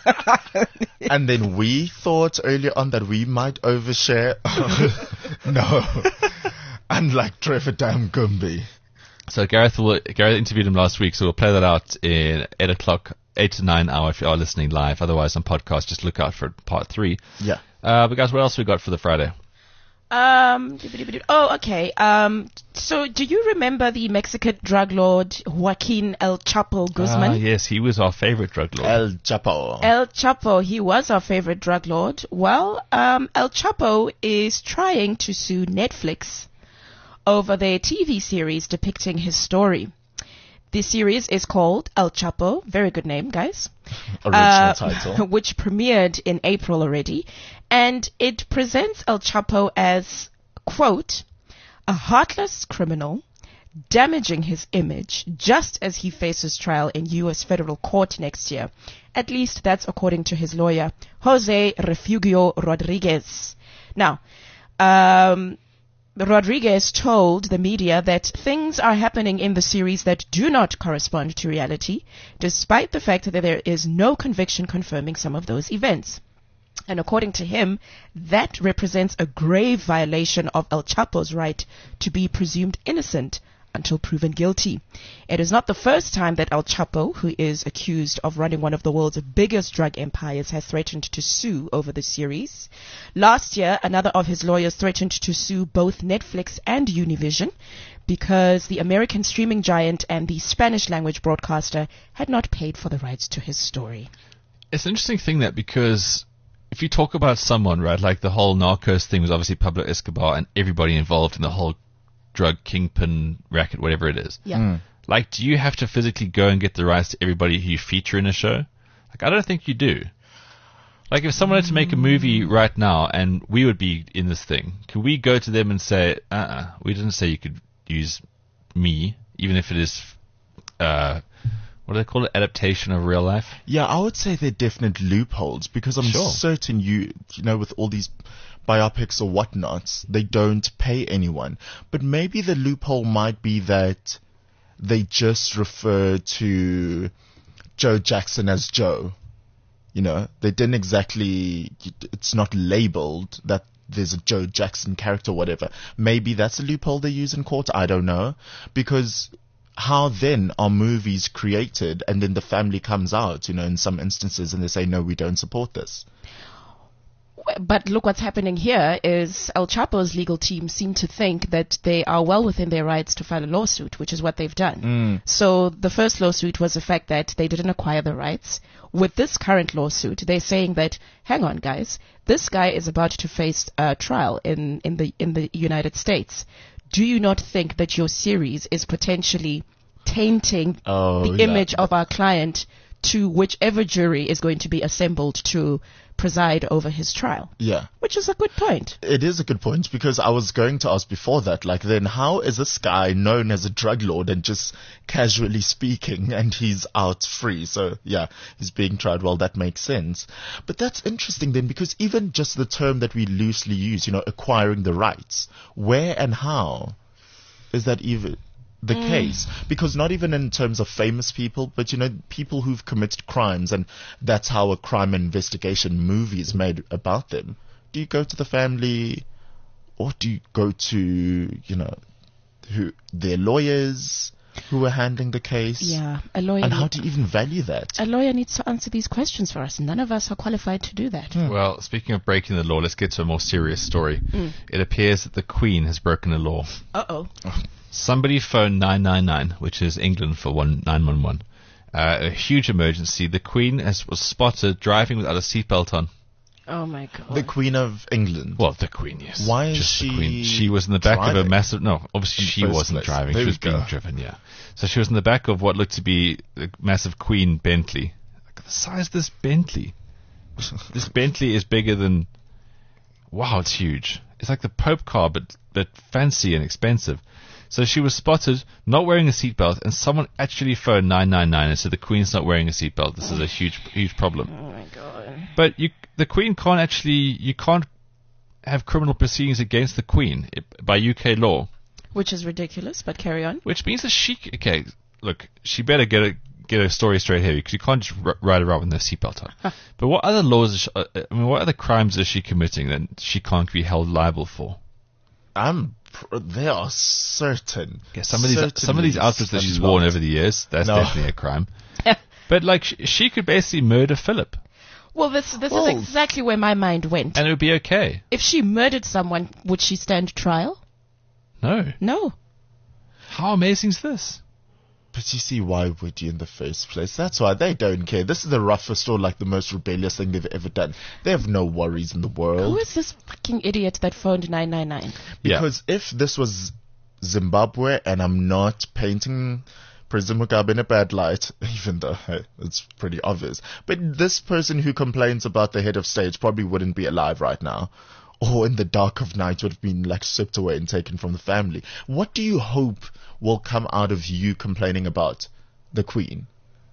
And then we thought earlier on that we might overshare. No, unlike Trevor Damgumbi. so Gareth will, Gareth interviewed him last week, so we'll play that out in eight o'clock, eight to nine hour if you are listening live. Otherwise on podcast, just look out for part three. Yeah. Uh, but guys, what else we got for the Friday? Um, oh, okay. Um, so do you remember the Mexican drug lord Joaquin El Chapo Guzman? Ah, yes, he was our favorite drug lord. El Chapo. El Chapo, he was our favorite drug lord. Well, um, El Chapo is trying to sue Netflix over their T V series depicting his story. This series is called El Chapo, very good name, guys, Original uh, title. which premiered in April already, and it presents El Chapo as, quote, a heartless criminal damaging his image just as he faces trial in U S federal court next year. At least that's according to his lawyer, Jose Refugio Rodriguez. Now, um, Rodriguez told the media that things are happening in the series that do not correspond to reality, despite the fact that there is no conviction confirming some of those events. And according to him, that represents a grave violation of El Chapo's right to be presumed innocent until proven guilty. It is not the first time that El Chapo, who is accused of running one of the world's biggest drug empires, has threatened to sue over the series. Last year, another of his lawyers threatened to sue both Netflix and Univision because the American streaming giant and the Spanish language broadcaster had not paid for the rights to his story. It's an interesting thing that because if you talk about someone, right, like the whole Narcos thing was obviously Pablo Escobar and everybody involved in the whole drug kingpin racket, whatever it is. Yeah. Mm. Like, do you have to physically go and get the rights to everybody who you feature in a show? Like, I don't think you do. Like, if someone had to make a movie right now and we would be in this thing, could we go to them and say, uh-uh, we didn't say you could use me, even if it is, uh, what do they call it, adaptation of real life? Yeah, I would say there are definite loopholes because I'm Sure. certain you, you know, with all these biopics or whatnots, they don't pay anyone. But maybe the loophole might be that they just refer to Joe Jackson as Joe. You know, they didn't exactly, it's not labeled that there's a Joe Jackson character or whatever. Maybe that's a loophole they use in court. I don't know. Because how then are movies created and then the family comes out, you know, in some instances and they say, no, we don't support this. But look what's happening here is El Chapo's legal team seem to think that they are well within their rights to file a lawsuit, which is what they've done. Mm. So the first lawsuit was the fact that they didn't acquire the rights. With this current lawsuit, they're saying that, hang on guys, this guy is about to face a trial in, in the in the United States. Do you not think that your series is potentially tainting Oh, the yeah. image of our client to whichever jury is going to be assembled to preside over his trial? Yeah. Which is a good point. It is a good point because I was going to ask before that, like then how is this guy known as a drug lord and just casually speaking and he's out free? So yeah, he's being tried. Well, that makes sense. But that's interesting then because even just the term that we loosely use, you know, acquiring the rights, where and how is that even the Mm. case? Because not even in terms of famous people, but you know, people who've committed crimes, and that's how a crime investigation movie is made about them. Do you go to the family, or do you go to, you know, who their lawyers who were handling the case? Yeah, a lawyer. And how need- do you even value that? A lawyer needs to answer these questions for us. None of us are qualified to do that. Well, speaking of breaking the law, let's get to a more serious story. Mm. It appears that the Queen has broken the law. Uh-oh. Somebody phoned nine nine nine, which is England for one nine one one. Uh, a huge emergency. The Queen has, was spotted driving without a seatbelt on. Oh, my God. The Queen of England. Well, the Queen, yes. Why is Just the she Queen. She was in the back of a driving? massive... No, obviously In the she first wasn't place. driving. There She we was being go. driven, yeah. So she was in the back of what looked to be a massive Queen Bentley. Look at the size of this Bentley. This Bentley is bigger than... Wow, it's huge. It's like the Pope car, but, but fancy and expensive. So she was spotted not wearing a seatbelt, and someone actually phoned nine nine nine and said the Queen's not wearing a seatbelt. This is a huge, huge problem. Oh, my God. But you, the Queen can't actually, you can't have criminal proceedings against the Queen i- by U K law, Which is ridiculous, but carry on. which means that she, okay, look, she better get a get her story straight here, because you can't just r- ride around with no seatbelt on. But what other laws? Is she, uh, I mean, what other crimes is she committing that she can't be held liable for? I'm. Pr- there are certain. Yeah, some of these some of these certainly outfits that a she's lot. worn over the years, that's No. definitely a crime. But like, she, she could basically murder Philip, Well, this this Well- is exactly where my mind went. and it would be okay. If she murdered someone, would she stand trial? No, No. how amazing is this? But you see, why would you in the first place? That's why they don't care. This is the roughest or like the most rebellious thing they've ever done. They have no worries in the world. Who is this fucking idiot that phoned nine nine nine? Yeah. Because if this was Zimbabwe, and I'm not painting President Mugabe in a bad light, even though hey, it's pretty obvious, but this person who complains about the head of state probably wouldn't be alive right now, or in the dark of night would have been like stripped away and taken from the family. What do you hope will come out of you complaining about the Queen?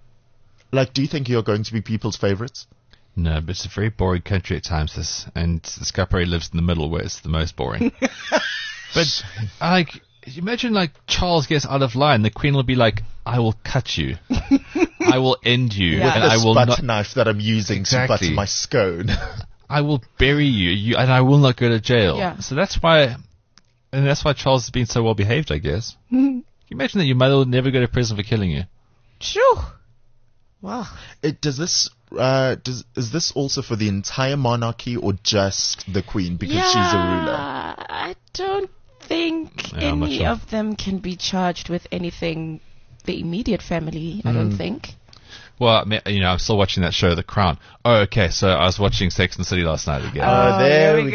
Like, do you think you're going to be people's favorites? No, but it's a very boring country at times, this, and this guy probably lives in the middle where it's the most boring. But, like, imagine, like, Charles gets out of line, the Queen will be like, I will cut you. I will end you. Yeah. And This I will butter not, knife that I'm using Exactly. to butter my scone. I will bury you, you, and I will not go to jail. Yeah. So that's why, and that's why Charles has been so well behaved, I guess. Can you imagine that your mother will never go to prison for killing you? Shoo. Wow. It, does this uh, does is this also for the entire monarchy or just the Queen because she's a ruler? I don't think Yeah, I'm not any sure. of them can be charged with anything. The immediate family, I don't think. Well, I mean, you know, I'm still watching that show, The Crown. Oh, okay, so I was watching Sex and the City last night again. Oh, there we go.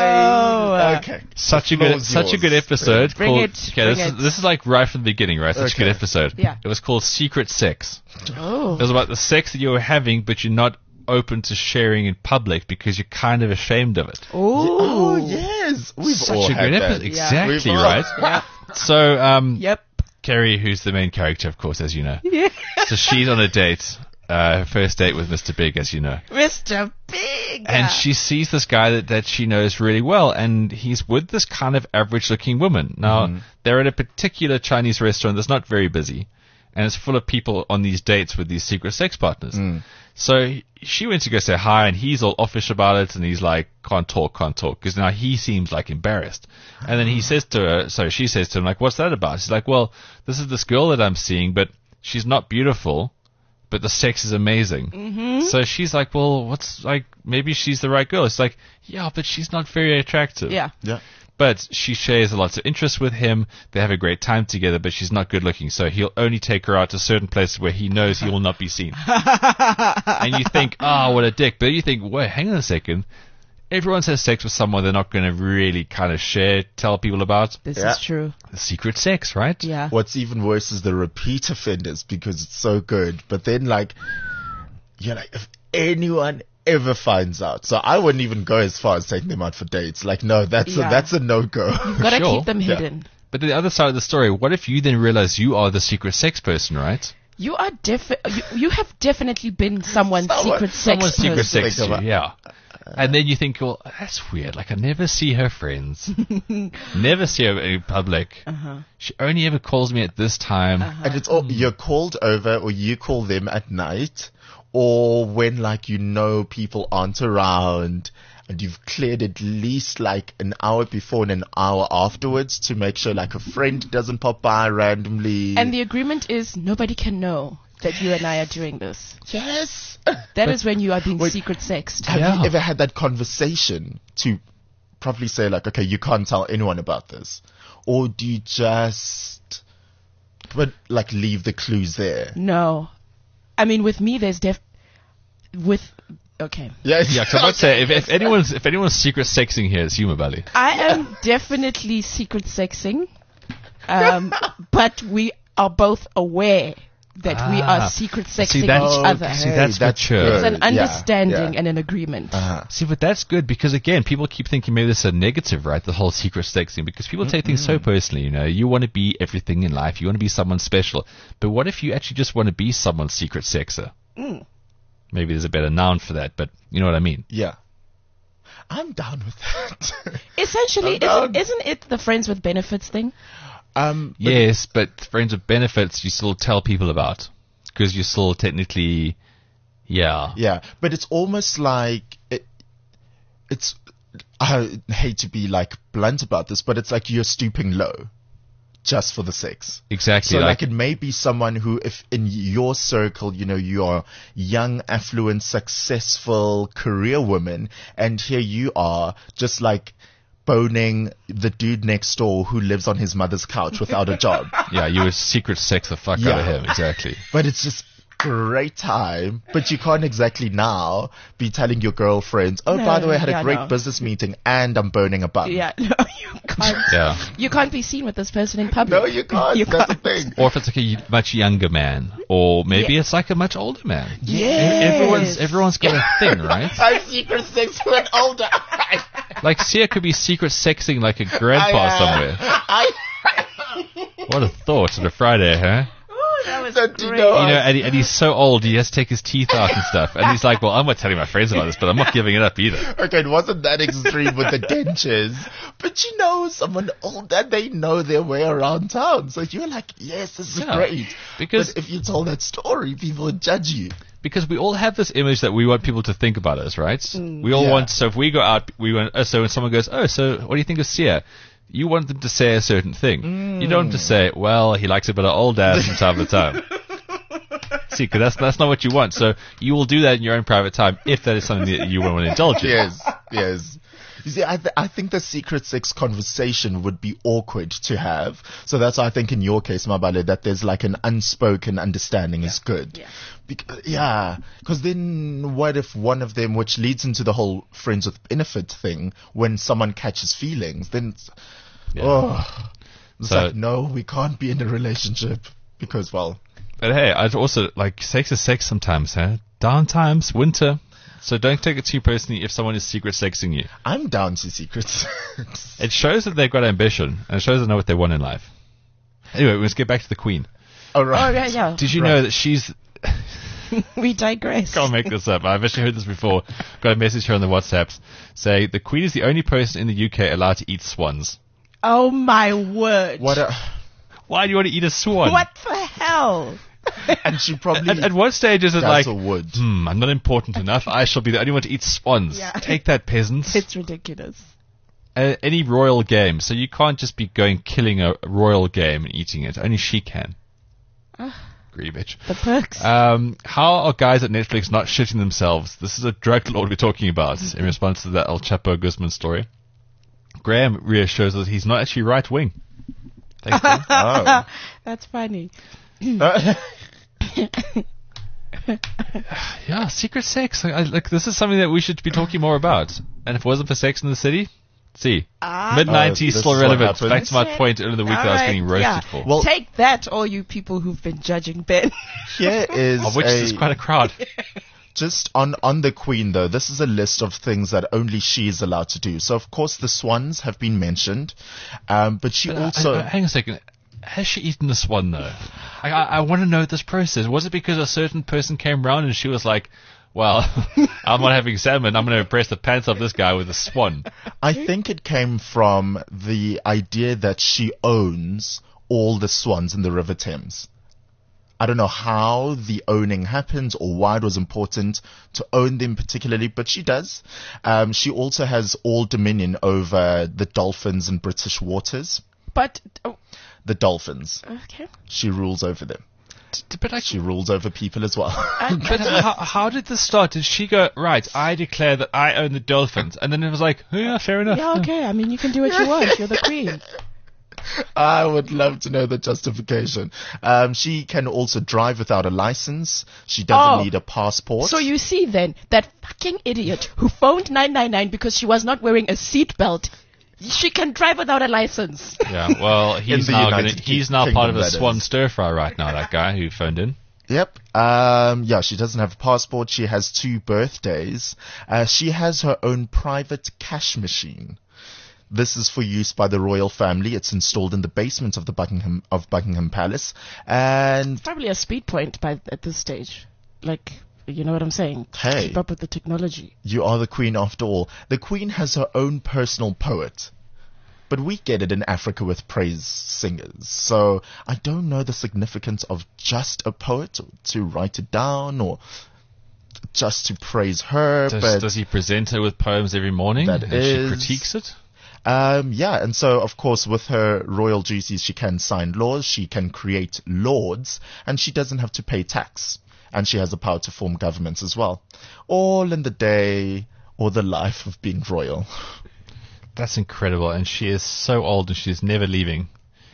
I, okay. Such a The good, floor's such a yours. good episode. Bring called, it, Okay, bring this, it. Is, this is like right from the beginning, right? Such a Okay. good episode. Yeah. It was called Secret Sex. Oh. It was about the sex that you were having, but you're not open to sharing in public because you're kind of ashamed of it. Oh, yes. We've Such all a had good that. episode. Exactly We've all- right. Yeah. So, um, Yep. Kerry, who's the main character, of course, as you know. Yeah. So she's on a date, uh, her first date with Mister Big, as you know. Mister Big. And she sees this guy that, that she knows really well, and he's with this kind of average-looking woman. Now, they're at a particular Chinese restaurant that's not very busy, and it's full of people on these dates with these secret sex partners. So he- she went to go say hi, and he's all offish about it, and he's like, can't talk, can't talk, because now he seems like embarrassed. And then he says to her, so she says to him, like, what's that about? She's like, well, this is this girl that I'm seeing, but she's not beautiful, but the sex is amazing. Mm-hmm. So she's like, well, what's, like, maybe she's the right girl. It's like, yeah, but she's not very attractive. Yeah. Yeah. But she shares a lot of interest with him. They have a great time together, but she's not good looking. So he'll only take her out to certain places where he knows he will not be seen. And you think, oh, what a dick. But you think, wait, hang on a second. Everyone has sex with someone they're not going to really kind of share, tell people about. This Yeah. is true. The secret sex, right? Yeah. What's even worse is the repeat offenders because it's so good. But then, like, you're like, if anyone ever finds out, so I wouldn't even go as far as taking them out for dates. Like, no, that's Yeah. a, that's a no go. Gotta Sure. keep them Yeah. hidden. But the other side of the story, what if you then realize you are the secret sex person, right? You are defi- you, you have definitely been someone's Someone- secret sex Someone's secret person. sex Think to, about- yeah. And then you think, well, that's weird. Like, I never see her friends. Never see her in public. Uh-huh. She only ever calls me at this time. And it's all, you're called over or you call them at night or when like you know people aren't around and you've cleared at least like an hour before and an hour afterwards to make sure like a friend doesn't pop by randomly. And the agreement is nobody can know that you and I are doing this. Yes. That is when you are being Wait. secret sexed. Have Yeah. you ever had that conversation to probably say like, okay, you can't tell anyone about this? Or do you just, but like leave the clues there? No. I mean, with me, there's def, with, okay. Yes. Yeah, 'cause I might say if, if anyone's if anyone's secret sexing here, it's Humor Valley. I am definitely secret sexing, um, but we are both aware that we Ah. are secret See, sexing that's- each other. see, that's mature. It's good. an Yeah, understanding yeah. and an agreement. Uh-huh. See, but that's good because again, people keep thinking maybe this is a negative, right? The whole secret sexting, because people take things so personally. You know, you want to be everything in life, you want to be someone special. But what if you actually just want to be someone's secret sexer? Mm. Maybe there's a better noun for that, but you know what I mean. Yeah. I'm down with that. Essentially, I'm down. isn't, isn't it the friends with benefits thing? um, but Yes, but friends with benefits, you still tell people about because you're still technically, yeah. Yeah, but it's almost like it, it's. I hate to be like blunt about this, but it's like you're stooping low, just for the sex. Exactly. So like, like, it may be someone who, if in your circle, you know, you're young, affluent, successful career woman, and here you are, just like boning the dude next door who lives on his mother's couch without a job. yeah, you would secret sex the fuck out Yeah. of him. Exactly. But it's just great time. But you can't exactly now be telling your girlfriends, oh, No, by the way, I had yeah, a great no. business meeting and I'm burning a bum. Yeah, no, you can't. Yeah. You can't be seen with this person in public. No, you can't. You That's can't. the thing. Or if it's like a y- much younger man, or maybe Yeah. it's like a much older man. Yes. Everyone's everyone's got a thing, right? I'm secret sex with older. Like Sia could be secret sexing like a grandpa somewhere. I, What a thought on a Friday, huh? Oh, that was Don't you great. know? You know, and, he, and he's so old, he has to take his teeth out and stuff. And he's like, well, I'm not telling my friends about this, but I'm not giving it up either. Okay, it wasn't that extreme with the dentures, but you know, someone older, they know their way around town. So you're like, yes, this is Yeah, great. because- but if you told that story, people would judge you. Because we all have this image that we want people to think about us, right? we all Yeah. want, so if we go out, we want, uh, so when someone goes, oh, so what do you think of Sia? You want them to say a certain thing. You don't want them to say, well, he likes a bit of old ass from time to time. See, because that's, that's not what you want. So you will do that in your own private time if that is something that you want to indulge in. Yes, yes. You see, I, th- I think the secret sex conversation would be awkward to have. So that's why I think in your case, Mabale, that there's like an unspoken understanding is good. Yeah. Bec- yeah. Because then what if one of them, which leads into the whole friends with benefit thing, when someone catches feelings, then it's, Yeah. oh, it's So- like, no, we can't be in a relationship because, well, But hey, I'd also, like, sex is sex sometimes, huh? Down times, winter. So don't take it too personally if someone is secret sexing you. I'm down to secret sex. It shows that they've got ambition, and it shows they know what they want in life. Anyway, let's get back to the Queen. All right. Oh, yeah, yeah. Did you Right. know that she's... We digress. Can't make this up. I've actually heard this before. Got a message here on the WhatsApps saying the Queen is the only person in the U K allowed to eat swans. Oh, my word. What a, Why do you want to eat a swan? What the hell? and she probably At, at what stage is it like, Dazzle would. hmm, I'm not important enough. I shall be the only one to eat swans. Yeah. Take that, peasants. It's ridiculous. Uh, any royal game. So you can't just be going killing a royal game and eating it. Only she can. Greedy bitch. The perks. Um, how are guys at Netflix not shitting themselves? This is a drug lord we're talking about in response to that El Chapo Guzman story. Graham reassures us he's not actually right wing. Thanks, Graham. Oh. That's funny. Yeah, secret sex. I, I, like this is something that we should be talking more about. And if it wasn't for Sex in the City, see, Ah. mid Oh, nineties this still is what relevant. happened. Back to my point earlier in the week that I was Alright, getting roasted yeah. for. Well- Take that, all you people who've been judging Ben. Here is of which a, there's quite a crowd. just on, on the Queen though, this is a list of things that only she is allowed to do. So of course the swans have been mentioned, um, but she But, uh, also, uh, hang a second. Has she eaten the swan though? I, I, I want to know this process. Was it because a certain person came round and she was like, well, I'm not having salmon. I'm going to impress the pants off this guy with a swan. I think it came from the idea that she owns all the swans in the River Thames. I don't know how the owning happened or why it was important to own them particularly, but she does. Um, she also has all dominion over the dolphins in British waters. But, oh, The dolphins. okay. She rules over them. But like, She rules over people as well. but how, how did this start? Did she go, right, I declare that I own the dolphins? And then it was like, oh, yeah, fair enough. Yeah, okay. I mean, you can do what you want. You're the queen. I would love to know the justification. Um, she can also drive without a license. She doesn't Oh. need a passport. So you see then, that fucking idiot who phoned nine nine nine because she was not wearing a seatbelt, she can drive without a license. Yeah, well, he's the now United gonna, he's now Kingdom, part of a that swan is. stir fry right now, that guy who phoned in. Yep. Um, yeah, she doesn't have a passport. She has two birthdays. Uh, she has her own private cash machine. This is for use by the royal family. It's installed in the basement of the Buckingham of Buckingham Palace, and Probably a speed point by at this stage. Like, you know what I'm saying? Hey. Keep up with the technology. you are the queen after all. The queen has her own personal poet. But we get it in Africa with praise singers. So I don't know the significance of just a poet to write it down or just to praise her. Does, but does he present her with poems every morning? That and is- she critiques it? Um, yeah, and so of course with her royal duties, she can sign laws, she can create lords, and she doesn't have to pay tax. And she has the power to form governments as well. All in the day or the life of being royal. That's incredible, and she is so old and she's never leaving.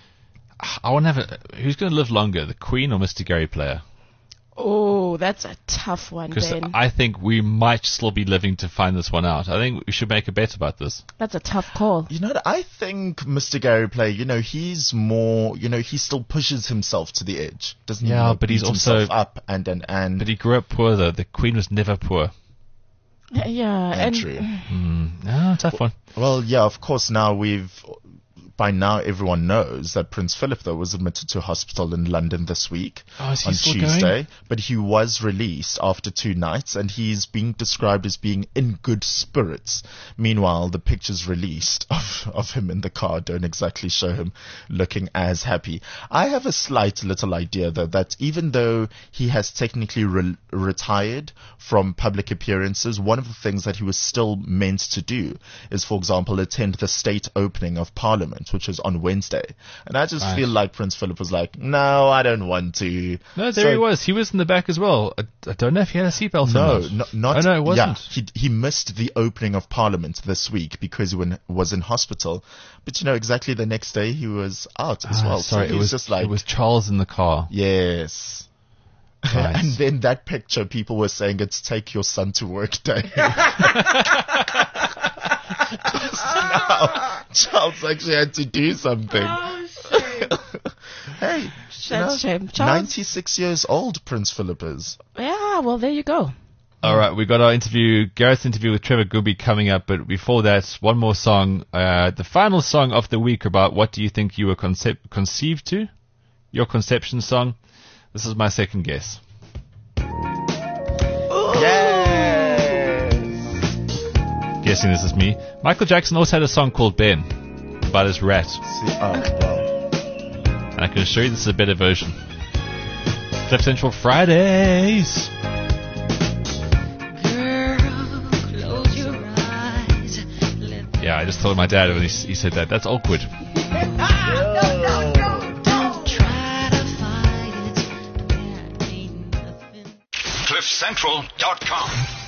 I want to have a... Who's going to live longer, the Queen or Mister Gary Player? Oh, that's a tough one, Because Ben. I think we might still be living to find this one out. I think we should make a bet about this. That's a tough call. You know what? I think Mister Gary Player, you know, he's more, you know, he still pushes himself to the edge. Doesn't he? Yeah, You know, but he's beat also- himself up and, and, and. But he grew up poor, though. The Queen was never poor. Yeah, Yeah, and true. Mm, no, tough one. Well, yeah, of course, now we've, by now everyone knows that Prince Philip, though, was admitted to hospital in London this week Oh, is he on still Tuesday. going? But he was released after two nights and he's being described as being in good spirits. Meanwhile, the pictures released of, of him in the car don't exactly show him looking as happy. I have a slight little idea, though, that even though he has technically re- retired from public appearances, one of the things that he was still meant to do is, for example, attend the state opening of Parliament, which is on Wednesday. And I just Right. feel like Prince Philip was like, no, I don't want to. No, there So- he was. He was in the back as well. I, I don't know if he had a seatbelt No, or not. no, not. Oh, no, it wasn't. Yeah, he he missed the opening of Parliament this week because he when, was in hospital. But you know, exactly the next day he was out as Ah, well. sorry, so it he's was, just like, it was Charles in the car. yes. Right. And then that picture, people were saying it's take your son to work day. So now Charles actually had to do something. Hey, you That's know, shame. Charles- ninety-six years old Prince Philip is. yeah, well, there you go. All right, we got our interview, Gareth's interview with Trevor Gooby coming up, but before that, one more song, uh, the final song of the week about what do you think you were concep- conceived to? Your conception song. This is my second guess. Yes. Guessing this is me. Michael Jackson also had a song called Ben, about his rat, See, oh, wow. and I can assure you this is a better version. Cliff Central Fridays. Yeah, I just told my dad when he, he said that. That's awkward. cliff central dot com